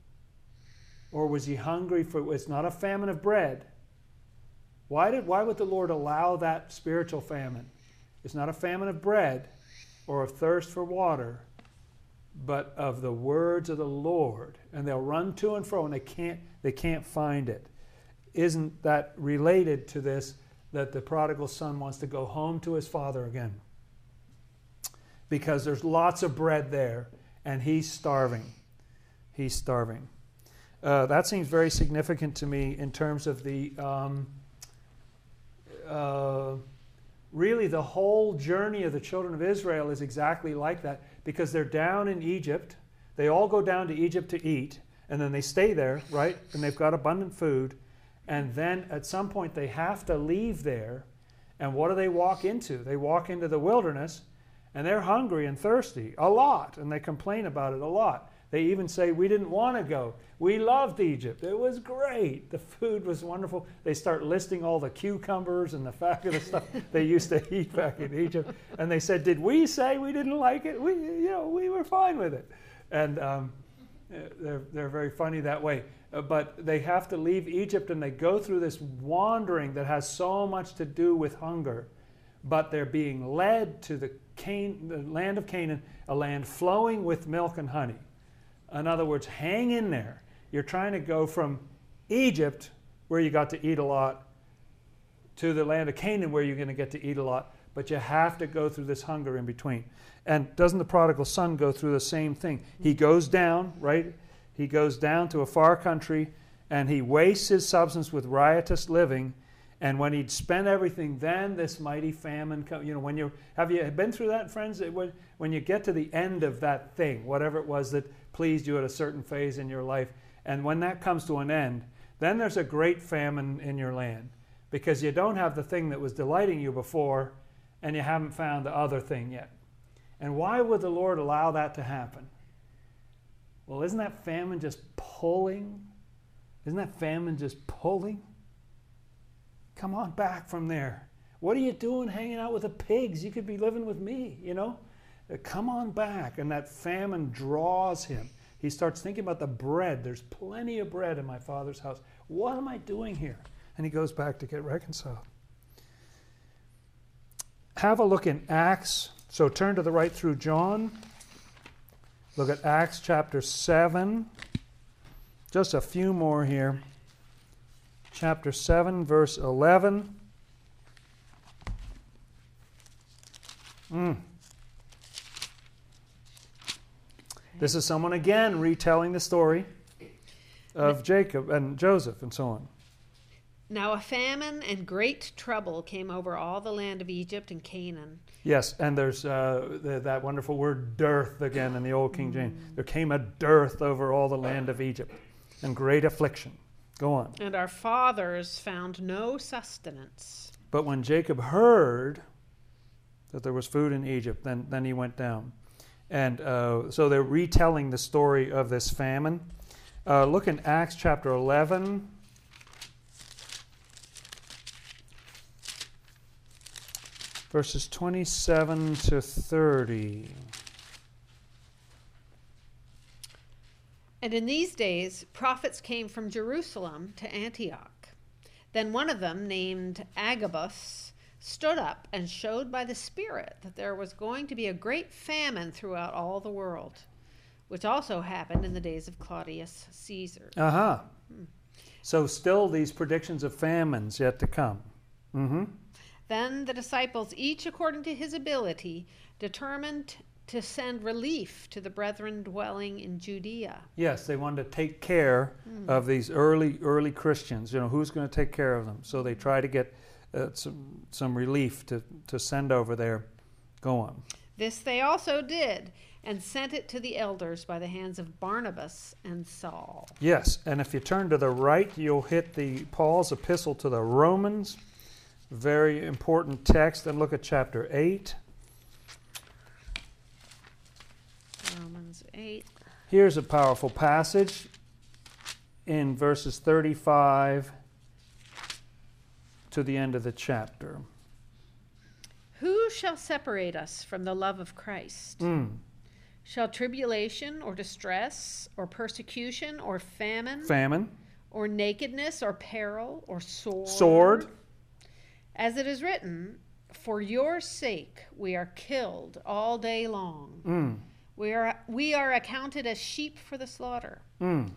Or was he hungry for? It's not a famine of bread. Why did? Why would the Lord allow that spiritual famine? It's not a famine of bread or of thirst for water, but of the words of the Lord. And they'll run to and fro, and they can't. They can't find it. isn't that related to this, that the prodigal son wants to go home to his father again? Because there's lots of bread there, and he's starving. He's starving. Uh, that seems very significant to me in terms of the, um, uh, really the whole journey of the children of Israel is exactly like that, because they're down in Egypt. They all go down to Egypt to eat, and then they stay there, right? And they've got abundant food. And then at some point they have to leave there. And what do they walk into? They walk into the wilderness, and they're hungry and thirsty a lot, and they complain about it a lot. They even say, we didn't want to go. We loved Egypt. It was great. The food was wonderful. They start listing all the cucumbers and the fact of the stuff they used to eat back in Egypt. And they said, did we say we didn't like it? We, you know, we were fine with it. And um, they're, they're very funny that way. Uh, but they have to leave Egypt, and they go through this wandering that has so much to do with hunger. But they're being led to the, Can- the land of Canaan, a land flowing with milk and honey. In other words, hang in there. You're trying to go from Egypt, where you got to eat a lot, to the land of Canaan, where you're going to get to eat a lot. But you have to go through this hunger in between. And doesn't the prodigal son go through the same thing? He goes down, right? He goes down to a far country, and he wastes his substance with riotous living. And when he'd spent everything, then this mighty famine comes. You know, when you have you been through that, friends? When, when you get to the end of that thing, whatever it was that pleased you at a certain phase in your life, and when that comes to an end, then there's a great famine in your land, because you don't have the thing that was delighting you before, and you haven't found the other thing yet. And why would the Lord allow that to happen? Well, isn't that famine just pulling? Isn't that famine just pulling? Come on back from there. What are you doing hanging out with the pigs? You could be living with me, you know? Come on back. And that famine draws him. He starts thinking about the bread. There's plenty of bread in my Father's house. What am I doing here? And he goes back to get reconciled. Have a look in Acts. So turn to the right through John. Look at Acts chapter seven. Just a few more here. Chapter seven, verse eleven. Mm. This is someone again retelling the story of Jacob and Joseph and so on. Now a famine and great trouble came over all the land of Egypt and Canaan. Yes, and there's uh, the, that wonderful word dearth again in the old King James. Mm. There came a dearth over all the land of Egypt, and great affliction. Go on. And our fathers found no sustenance. But when Jacob heard that there was food in Egypt, then, then he went down. And uh, so they're retelling the story of this famine. Uh, look in Acts chapter eleven. Verses twenty-seven to thirty. And in these days, prophets came from Jerusalem to Antioch. Then one of them, named Agabus, stood up and showed by the Spirit that there was going to be a great famine throughout all the world, which also happened in the days of Claudius Caesar. Uh-huh. Hmm. So still these predictions of famines yet to come. Mm-hmm. Then the disciples, each according to his ability, determined to send relief to the brethren dwelling in Judea. Yes, they wanted to take care mm. of these early, early Christians. You know, who's going to take care of them? So they try to get uh, some, some relief to, to send over there. Go on. This they also did, and sent it to the elders by the hands of Barnabas and Saul. Yes, and if you turn to the right, you'll hit the Paul's epistle to the Romans. Very important text. And look at chapter eight. Romans eight. Here's a powerful passage in verses thirty-five to the end of the chapter. Who shall separate us from the love of Christ? Mm. Shall tribulation or distress or persecution or famine? Famine. Or nakedness or peril or sword? Sword. As it is written, for your sake we are killed all day long. Mm. We are we are accounted as sheep for the slaughter. Mm.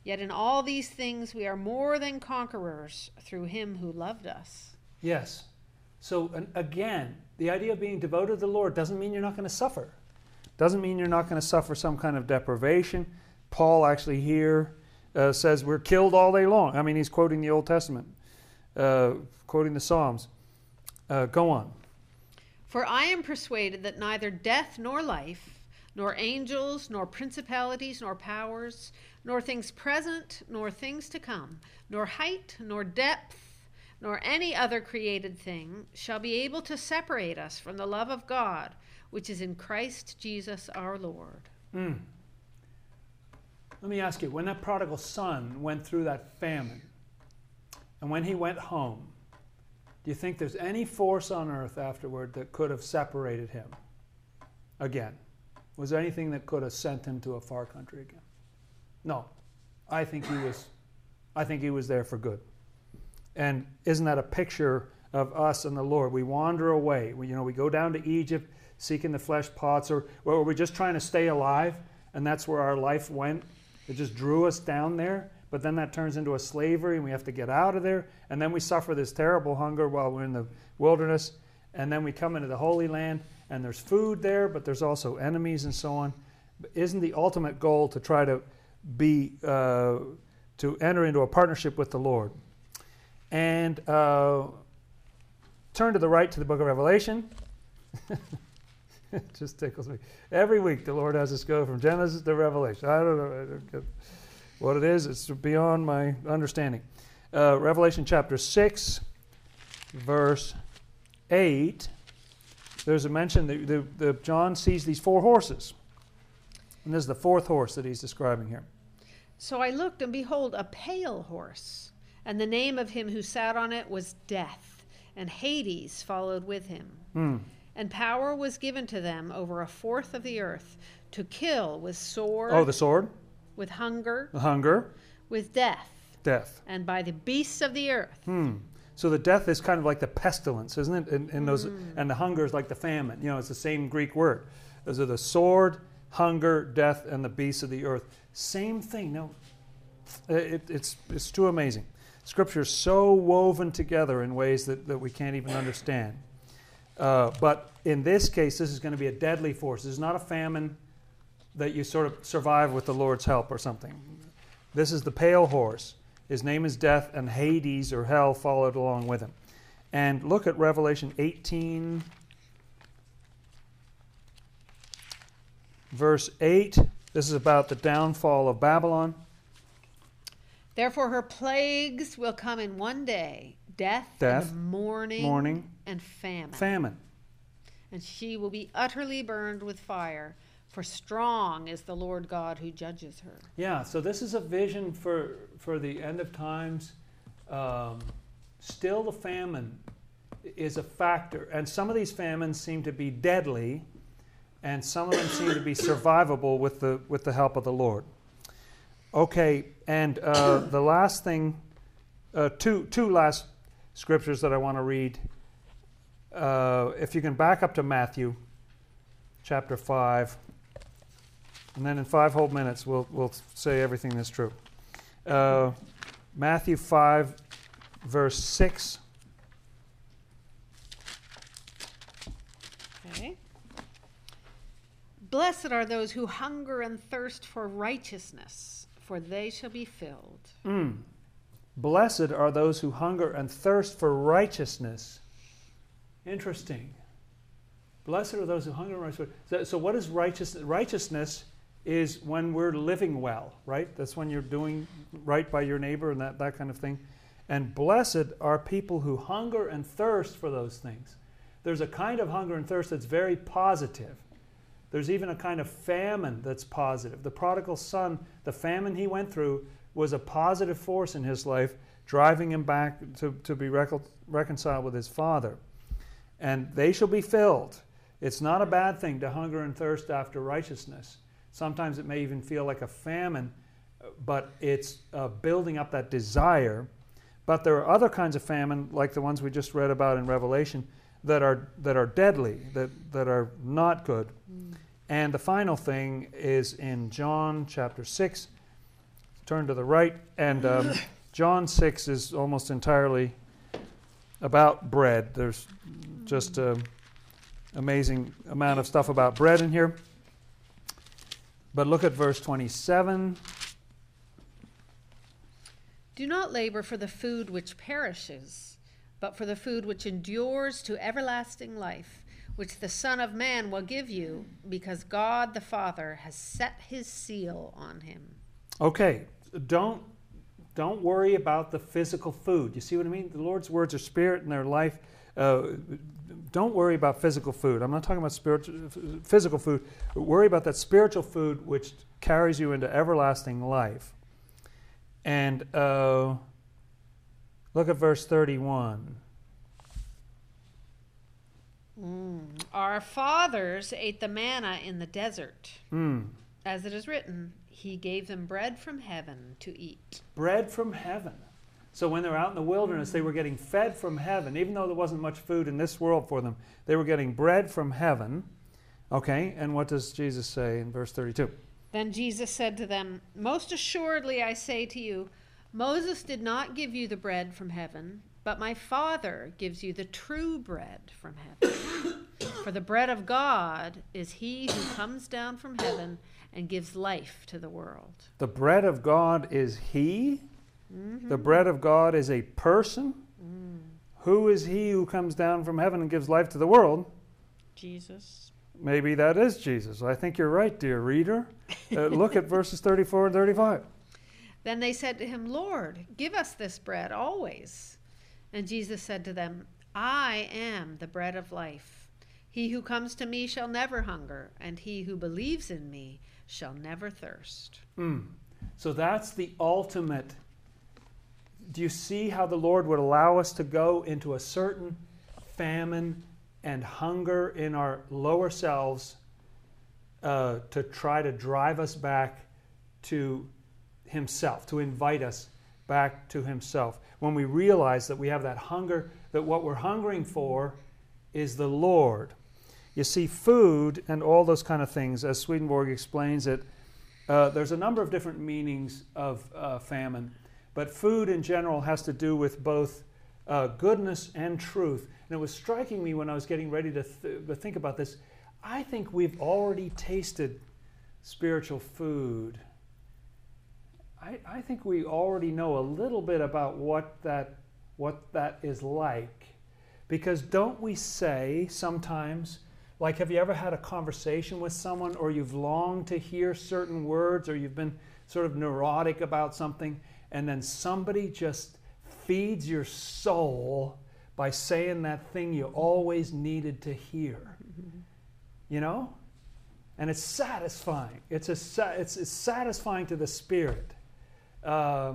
Yet in all these things we are more than conquerors through him who loved us. Yes. So and again, the idea of being devoted to the Lord doesn't mean you're not going to suffer. Doesn't mean you're not going to suffer some kind of deprivation. Paul actually here uh, says we're killed all day long. I mean, he's quoting the Old Testament, uh, quoting the Psalms. Uh, go on. For I am persuaded that neither death nor life, nor angels, nor principalities, nor powers, nor things present, nor things to come, nor height, nor depth, nor any other created thing shall be able to separate us from the love of God, which is in Christ Jesus our Lord. Mm. Let me ask you, when that prodigal son went through that famine, and when he went home, do you think there's any force on earth afterward that could have separated him again? Was there anything that could have sent him to a far country again? No. I think he was I think he was there for good. And isn't that a picture of us and the Lord? We wander away. We, you know, we go down to Egypt seeking the flesh pots, or, or we're just trying to stay alive, and that's where our life went. It just drew us down there. But then that turns into a slavery, and we have to get out of there. And then we suffer this terrible hunger while we're in the wilderness. And then we come into the Holy Land, and there's food there, but there's also enemies and so on. But isn't the ultimate goal to try to be, uh, to enter into a partnership with the Lord? And uh, turn to the right to the book of Revelation. It just tickles me. Every week the Lord has us go from Genesis to Revelation. I don't know. I don't get what it is. It's beyond my understanding. Uh, Revelation chapter six, verse eight. There's a mention that the, the, John sees these four horses. And this is the fourth horse that he's describing here. So I looked, and behold, a pale horse, and the name of him who sat on it was Death, and Hades followed with him. Hmm. And power was given to them over a fourth of the earth, to kill with sword, Oh, the sword, with hunger, the hunger, with death, death. and by the beasts of the earth. Hmm. So the death is kind of like the pestilence, isn't it? In, in those, Mm. and the hunger is like the famine. You know, it's the same Greek word. Those are the sword, hunger, death, and the beasts of the earth. Same thing. No, it, it's it's too amazing. Scripture is so woven together in ways that, that we can't even understand. Uh, but in this case, this is going to be a deadly force. This is not a famine that you sort of survive with the Lord's help or something. This is the pale horse. His name is Death, and Hades, or hell, followed along with him. And look at Revelation eighteen, verse eight. This is about the downfall of Babylon. Therefore her plagues will come in one day, death, Death, and mourning, mourning, and famine. Famine. And she will be utterly burned with fire, for strong is the Lord God who judges her. Yeah, so this is a vision for, for the end of times. Um, still the famine is a factor. And some of these famines seem to be deadly, and some of them seem to be survivable with the, with the help of the Lord. Okay, and uh, the last thing, uh, two, two last scriptures that I want to read. Uh, if you can back up to Matthew chapter five, and then in five whole minutes we'll we'll say everything that's true. Uh, Matthew five, verse six. Okay. Blessed are those who hunger and thirst for righteousness, for they shall be filled. Mm. Blessed are those who hunger and thirst for righteousness. Interesting. Blessed are those who hunger and thirst for so, so what is righteousness? Righteousness is when we're living well, right? That's when you're doing right by your neighbor and that, that kind of thing. And blessed are people who hunger and thirst for those things. There's a kind of hunger and thirst that's very positive. There's even a kind of famine that's positive. The prodigal son, the famine he went through was a positive force in his life, driving him back to, to be recon- reconciled with his father. And they shall be filled. It's not a bad thing to hunger and thirst after righteousness. Sometimes it may even feel like a famine, but it's uh, building up that desire. But there are other kinds of famine, like the ones we just read about in Revelation, that are that are deadly, that, that are not good. Mm. And the final thing is in John chapter six, turn to the right. And um, John six is almost entirely about bread. There's just an amazing amount of stuff about bread in here. But look at verse twenty-seven. Do not labor for the food which perishes, but for the food which endures to everlasting life, which the Son of Man will give you, because God the Father has set his seal on him. Okay, don't don't worry about the physical food. You see what I mean? The Lord's words are spirit and they're life. Uh, don't worry about physical food. I'm not talking about spiritual, physical food. But worry about that spiritual food which carries you into everlasting life. And uh, look at verse thirty-one. Mm. Our fathers ate the manna in the desert. Mm. As it is written, he gave them bread from heaven to eat. Bread from heaven. So when they were out in the wilderness, they were getting fed from heaven. Even though there wasn't much food in this world for them, they were getting bread from heaven. Okay, and what does Jesus say in verse thirty-two? Then Jesus said to them, most assuredly I say to you, Moses did not give you the bread from heaven, but my Father gives you the true bread from heaven. For the bread of God is he who comes down from heaven and gives life to the world. The bread of God is he? Mm-hmm. The bread of God is a person? Mm. Who is he who comes down from heaven and gives life to the world? Jesus. Maybe that is Jesus. I think you're right, dear reader. Uh, look at verses thirty-four and thirty-five. Then they said to him, Lord, give us this bread always. And Jesus said to them, I am the bread of life. He who comes to me shall never hunger, and he who believes in me shall never thirst. Mm. So that's the ultimate. Do you see how the Lord would allow us to go into a certain famine and hunger in our lower selves uh, to try to drive us back to himself, to invite us back to himself? When we realize that we have that hunger, that what we're hungering for is the Lord. You see, food and all those kind of things, as Swedenborg explains it, uh, there's a number of different meanings of uh, famine. But food in general has to do with both uh, goodness and truth. And it was striking me when I was getting ready to, th- to think about this. I think we've already tasted spiritual food. I, I think we already know a little bit about what that, what that is like. Because don't we say sometimes, like, have you ever had a conversation with someone, or you've longed to hear certain words, or you've been sort of neurotic about something, and then somebody just feeds your soul by saying that thing you always needed to hear? Mm-hmm. You know? And it's satisfying. It's, a, it's, it's satisfying to the spirit. Uh,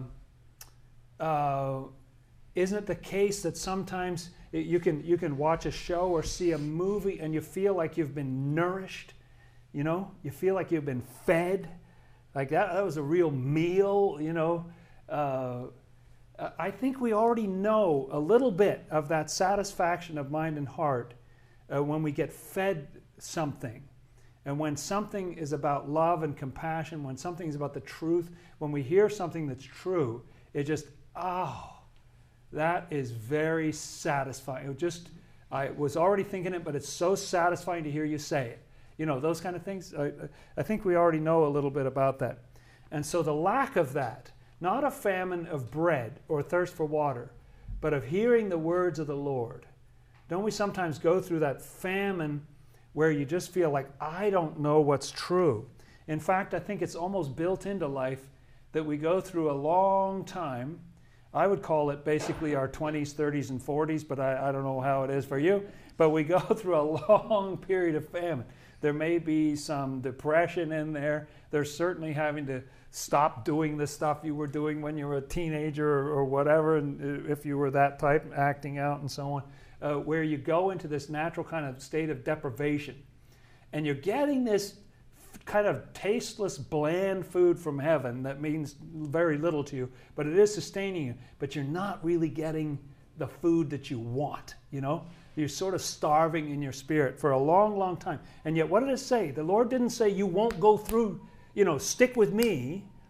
uh, isn't it the case that sometimes you can, you can watch a show or see a movie and you feel like you've been nourished? You know? You feel like you've been fed. Like that, that was a real meal, you know? Uh, I think we already know a little bit of that satisfaction of mind and heart uh, when we get fed something. And when something is about love and compassion, when something is about the truth, when we hear something that's true, it just, oh, that is very satisfying. It just, I was already thinking it, but it's so satisfying to hear you say it. You know, those kind of things. I, I think we already know a little bit about that. And so the lack of that, not a famine of bread or thirst for water, but of hearing the words of the Lord. Don't we sometimes go through that famine where you just feel like, I don't know what's true? In fact, I think it's almost built into life that we go through a long time. I would call it basically our twenties, thirties, and forties, but I, I don't know how it is for you. But we go through a long period of famine. There may be some depression in there. There's certainly having to stop doing the stuff you were doing when you were a teenager or, or whatever, and if you were that type, acting out and so on, uh, where you go into this natural kind of state of deprivation. And you're getting this f- kind of tasteless, bland food from heaven that means very little to you, but it is sustaining you. But you're not really getting the food that you want, you know? You're sort of starving in your spirit for a long, long time. And yet, what did it say? The Lord didn't say you won't go through, you know, stick with me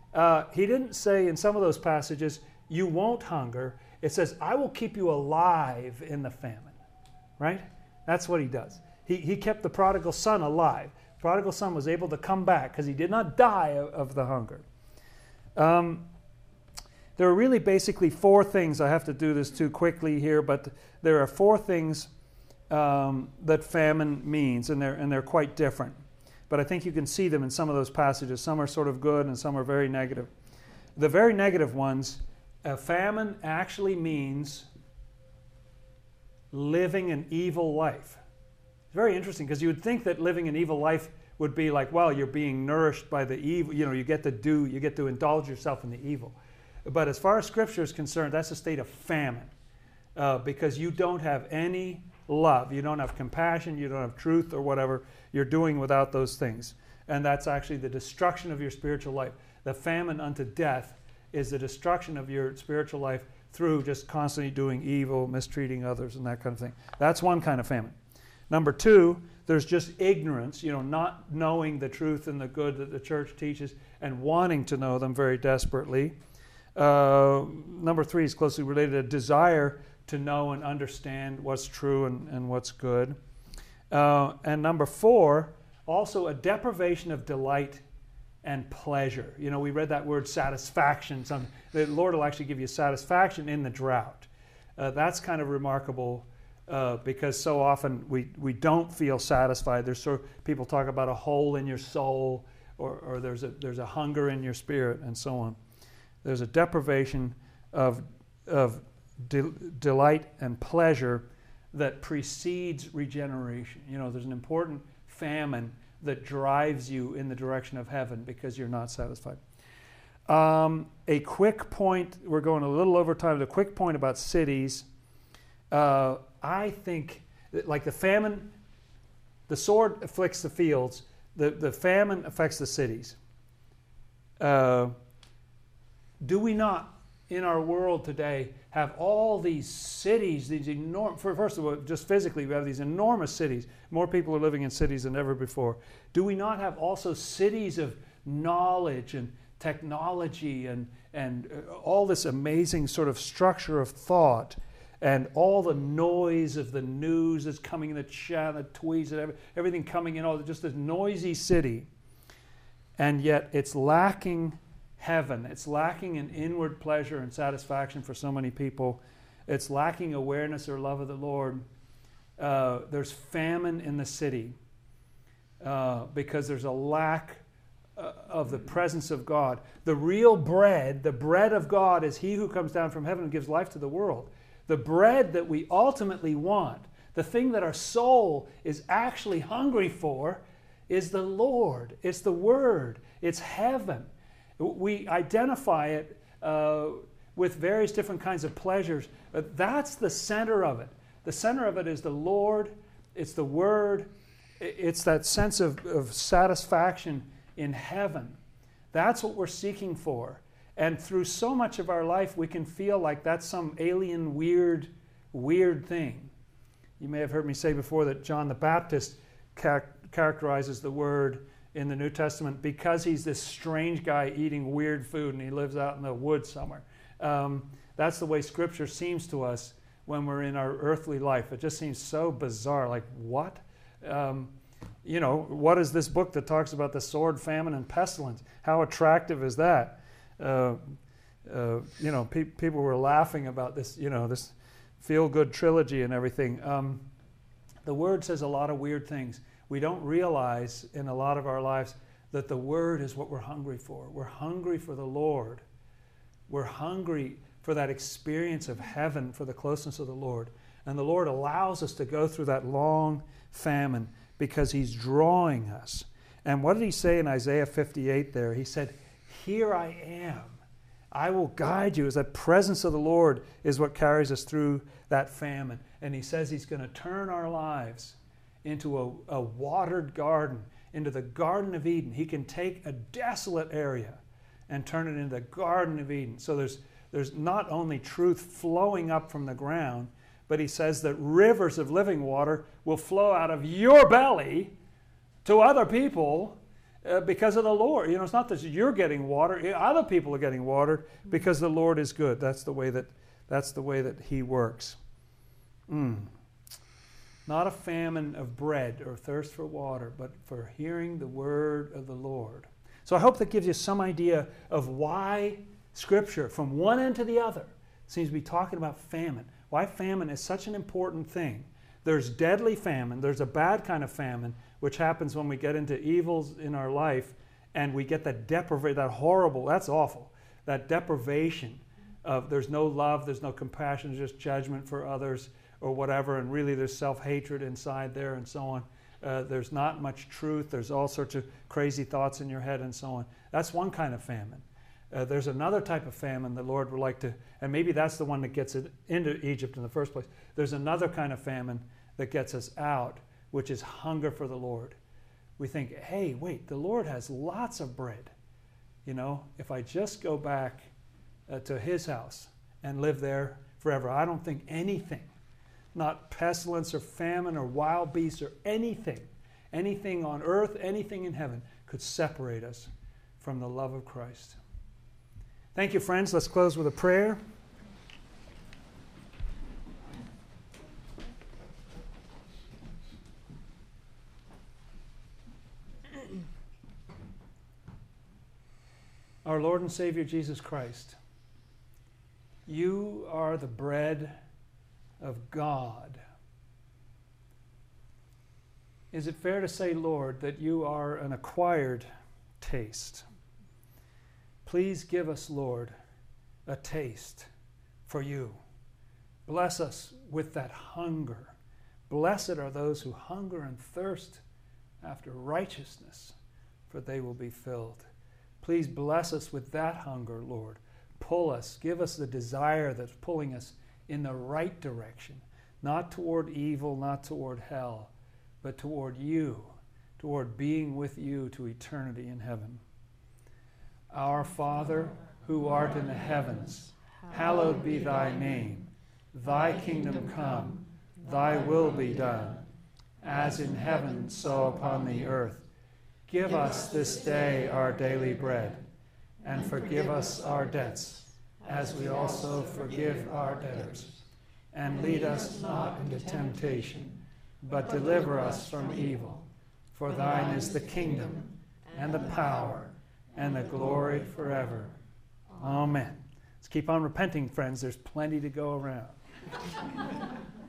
Uh, he didn't say in some of those passages, you won't hunger. It says, I will keep you alive in the famine, right? That's what he does. He, he kept the prodigal son alive. The prodigal son was able to come back because he did not die of, of the hunger. Um, there are really basically four things. I have to do this too quickly here, but there are four things um, that famine means, and they're, and they're quite different. But I think you can see them in some of those passages. Some are sort of good and some are very negative. The very negative ones, a famine actually means living an evil life. It's very interesting because you would think that living an evil life would be like, well, you're being nourished by the evil, you know, you get to do, you get to indulge yourself in the evil. But as far as Scripture is concerned, that's a state of famine uh, because you don't have any love, you don't have compassion, you don't have truth or whatever you're doing without those things. And that's actually the destruction of your spiritual life. The famine unto death is the destruction of your spiritual life through just constantly doing evil, mistreating others, and that kind of thing. That's one kind of famine. Number two, there's just ignorance, you know, not knowing the truth and the good that the church teaches and wanting to know them very desperately. Uh, number three is closely related to a desire to know and understand what's true and, and what's good. Uh, and number four, also a deprivation of delight and pleasure. You know, we read that word satisfaction. Some, the Lord will actually give you satisfaction in the drought. Uh, that's kind of remarkable uh, because so often we, we don't feel satisfied. There's sort of, people talk about a hole in your soul, or, or there's a there's a hunger in your spirit, and so on. There's a deprivation of of de- delight and pleasure that precedes regeneration. You know, there's an important famine that drives you in the direction of heaven because you're not satisfied. Um, a quick point, we're going a little over time, a quick point about cities. Uh, I think that like the famine, the sword afflicts the fields, the, the famine affects the cities. Uh, do we not, in our world today, have all these cities, these enormous, first of all, just physically, we have these enormous cities. More people are living in cities than ever before. Do we not have also cities of knowledge and technology and, and all this amazing sort of structure of thought and all the noise of the news that's coming in the chat, the tweets, and everything coming in, all just this noisy city. And yet it's lacking heaven. It's lacking an inward pleasure and satisfaction for so many people. It's lacking awareness or love of the Lord. Uh, there's famine in the city uh, because there's a lack uh, of the presence of God. The real bread, the bread of God, is He who comes down from heaven and gives life to the world. The bread that we ultimately want, the thing that our soul is actually hungry for, is the Lord. It's the Word. It's heaven. We identify it uh, with various different kinds of pleasures, but that's the center of it. The center of it is the Lord, it's the Word, it's that sense of, of satisfaction in heaven. That's what we're seeking for. And through so much of our life, we can feel like that's some alien, weird, weird thing. You may have heard me say before that John the Baptist char- characterizes the Word in the New Testament because he's this strange guy eating weird food and he lives out in the woods somewhere. Um, that's the way Scripture seems to us when we're in our earthly life. It just seems so bizarre. Like, what? Um, you know, what is this book that talks about the sword, famine, and pestilence? How attractive is that? Uh, uh, you know, pe- people were laughing about this, you know, this feel-good trilogy and everything. Um, the Word says a lot of weird things. We don't realize in a lot of our lives that the Word is what we're hungry for. We're hungry for the Lord. We're hungry for that experience of heaven, for the closeness of the Lord. And the Lord allows us to go through that long famine because He's drawing us. And what did He say in Isaiah fifty-eight there? He said, "Here I am. I will guide you." As that presence of the Lord is what carries us through that famine. And He says He's going to turn our lives into a, a watered garden, into the Garden of Eden. He can take a desolate area and turn it into the Garden of Eden. So there's there's not only truth flowing up from the ground, but He says that rivers of living water will flow out of your belly to other people, uh, because of the Lord. You know, it's not that you're getting water; other people are getting watered because the Lord is good. That's the way that that's the way that He works. Mm. Not a famine of bread or thirst for water, but for hearing the word of the Lord. So I hope that gives you some idea of why Scripture, from one end to the other, seems to be talking about famine. Why famine is such an important thing. There's deadly famine. There's a bad kind of famine, which happens when we get into evils in our life and we get that deprivation, that horrible, that's awful, that deprivation of there's no love, there's no compassion, there's just judgment for others or whatever, and really there's self-hatred inside there and so on. Uh, there's not much truth. There's all sorts of crazy thoughts in your head and so on. That's one kind of famine. Uh, there's another type of famine the Lord would like to, and maybe that's the one that gets it into Egypt in the first place. There's another kind of famine that gets us out, which is hunger for the Lord. We think, hey, wait, the Lord has lots of bread. You know, if I just go back uh, to His house and live there forever, I don't think anything, not pestilence or famine or wild beasts or anything, anything on earth, anything in heaven could separate us from the love of Christ. Thank you, friends. Let's close with a prayer. Our Lord and Savior Jesus Christ, You are the bread of God. Is it fair to say, Lord, that You are an acquired taste? Please give us, Lord, a taste for You. Bless us with that hunger. Blessed are those who hunger and thirst after righteousness, for they will be filled. Please bless us with that hunger, Lord. Pull us, give us the desire that's pulling us in the right direction, not toward evil, not toward hell, but toward You, toward being with You to eternity in heaven. Our Father, who art in the heavens, hallowed be Thy name. Thy kingdom come, Thy will be done, as in heaven, so upon the earth. Give us this day our daily bread, and forgive us our debts, as we also forgive our debtors. And lead us not into temptation, but deliver us from evil. For Thine is the kingdom, and the power, and the glory forever. Amen. Let's keep on repenting, friends. There's plenty to go around.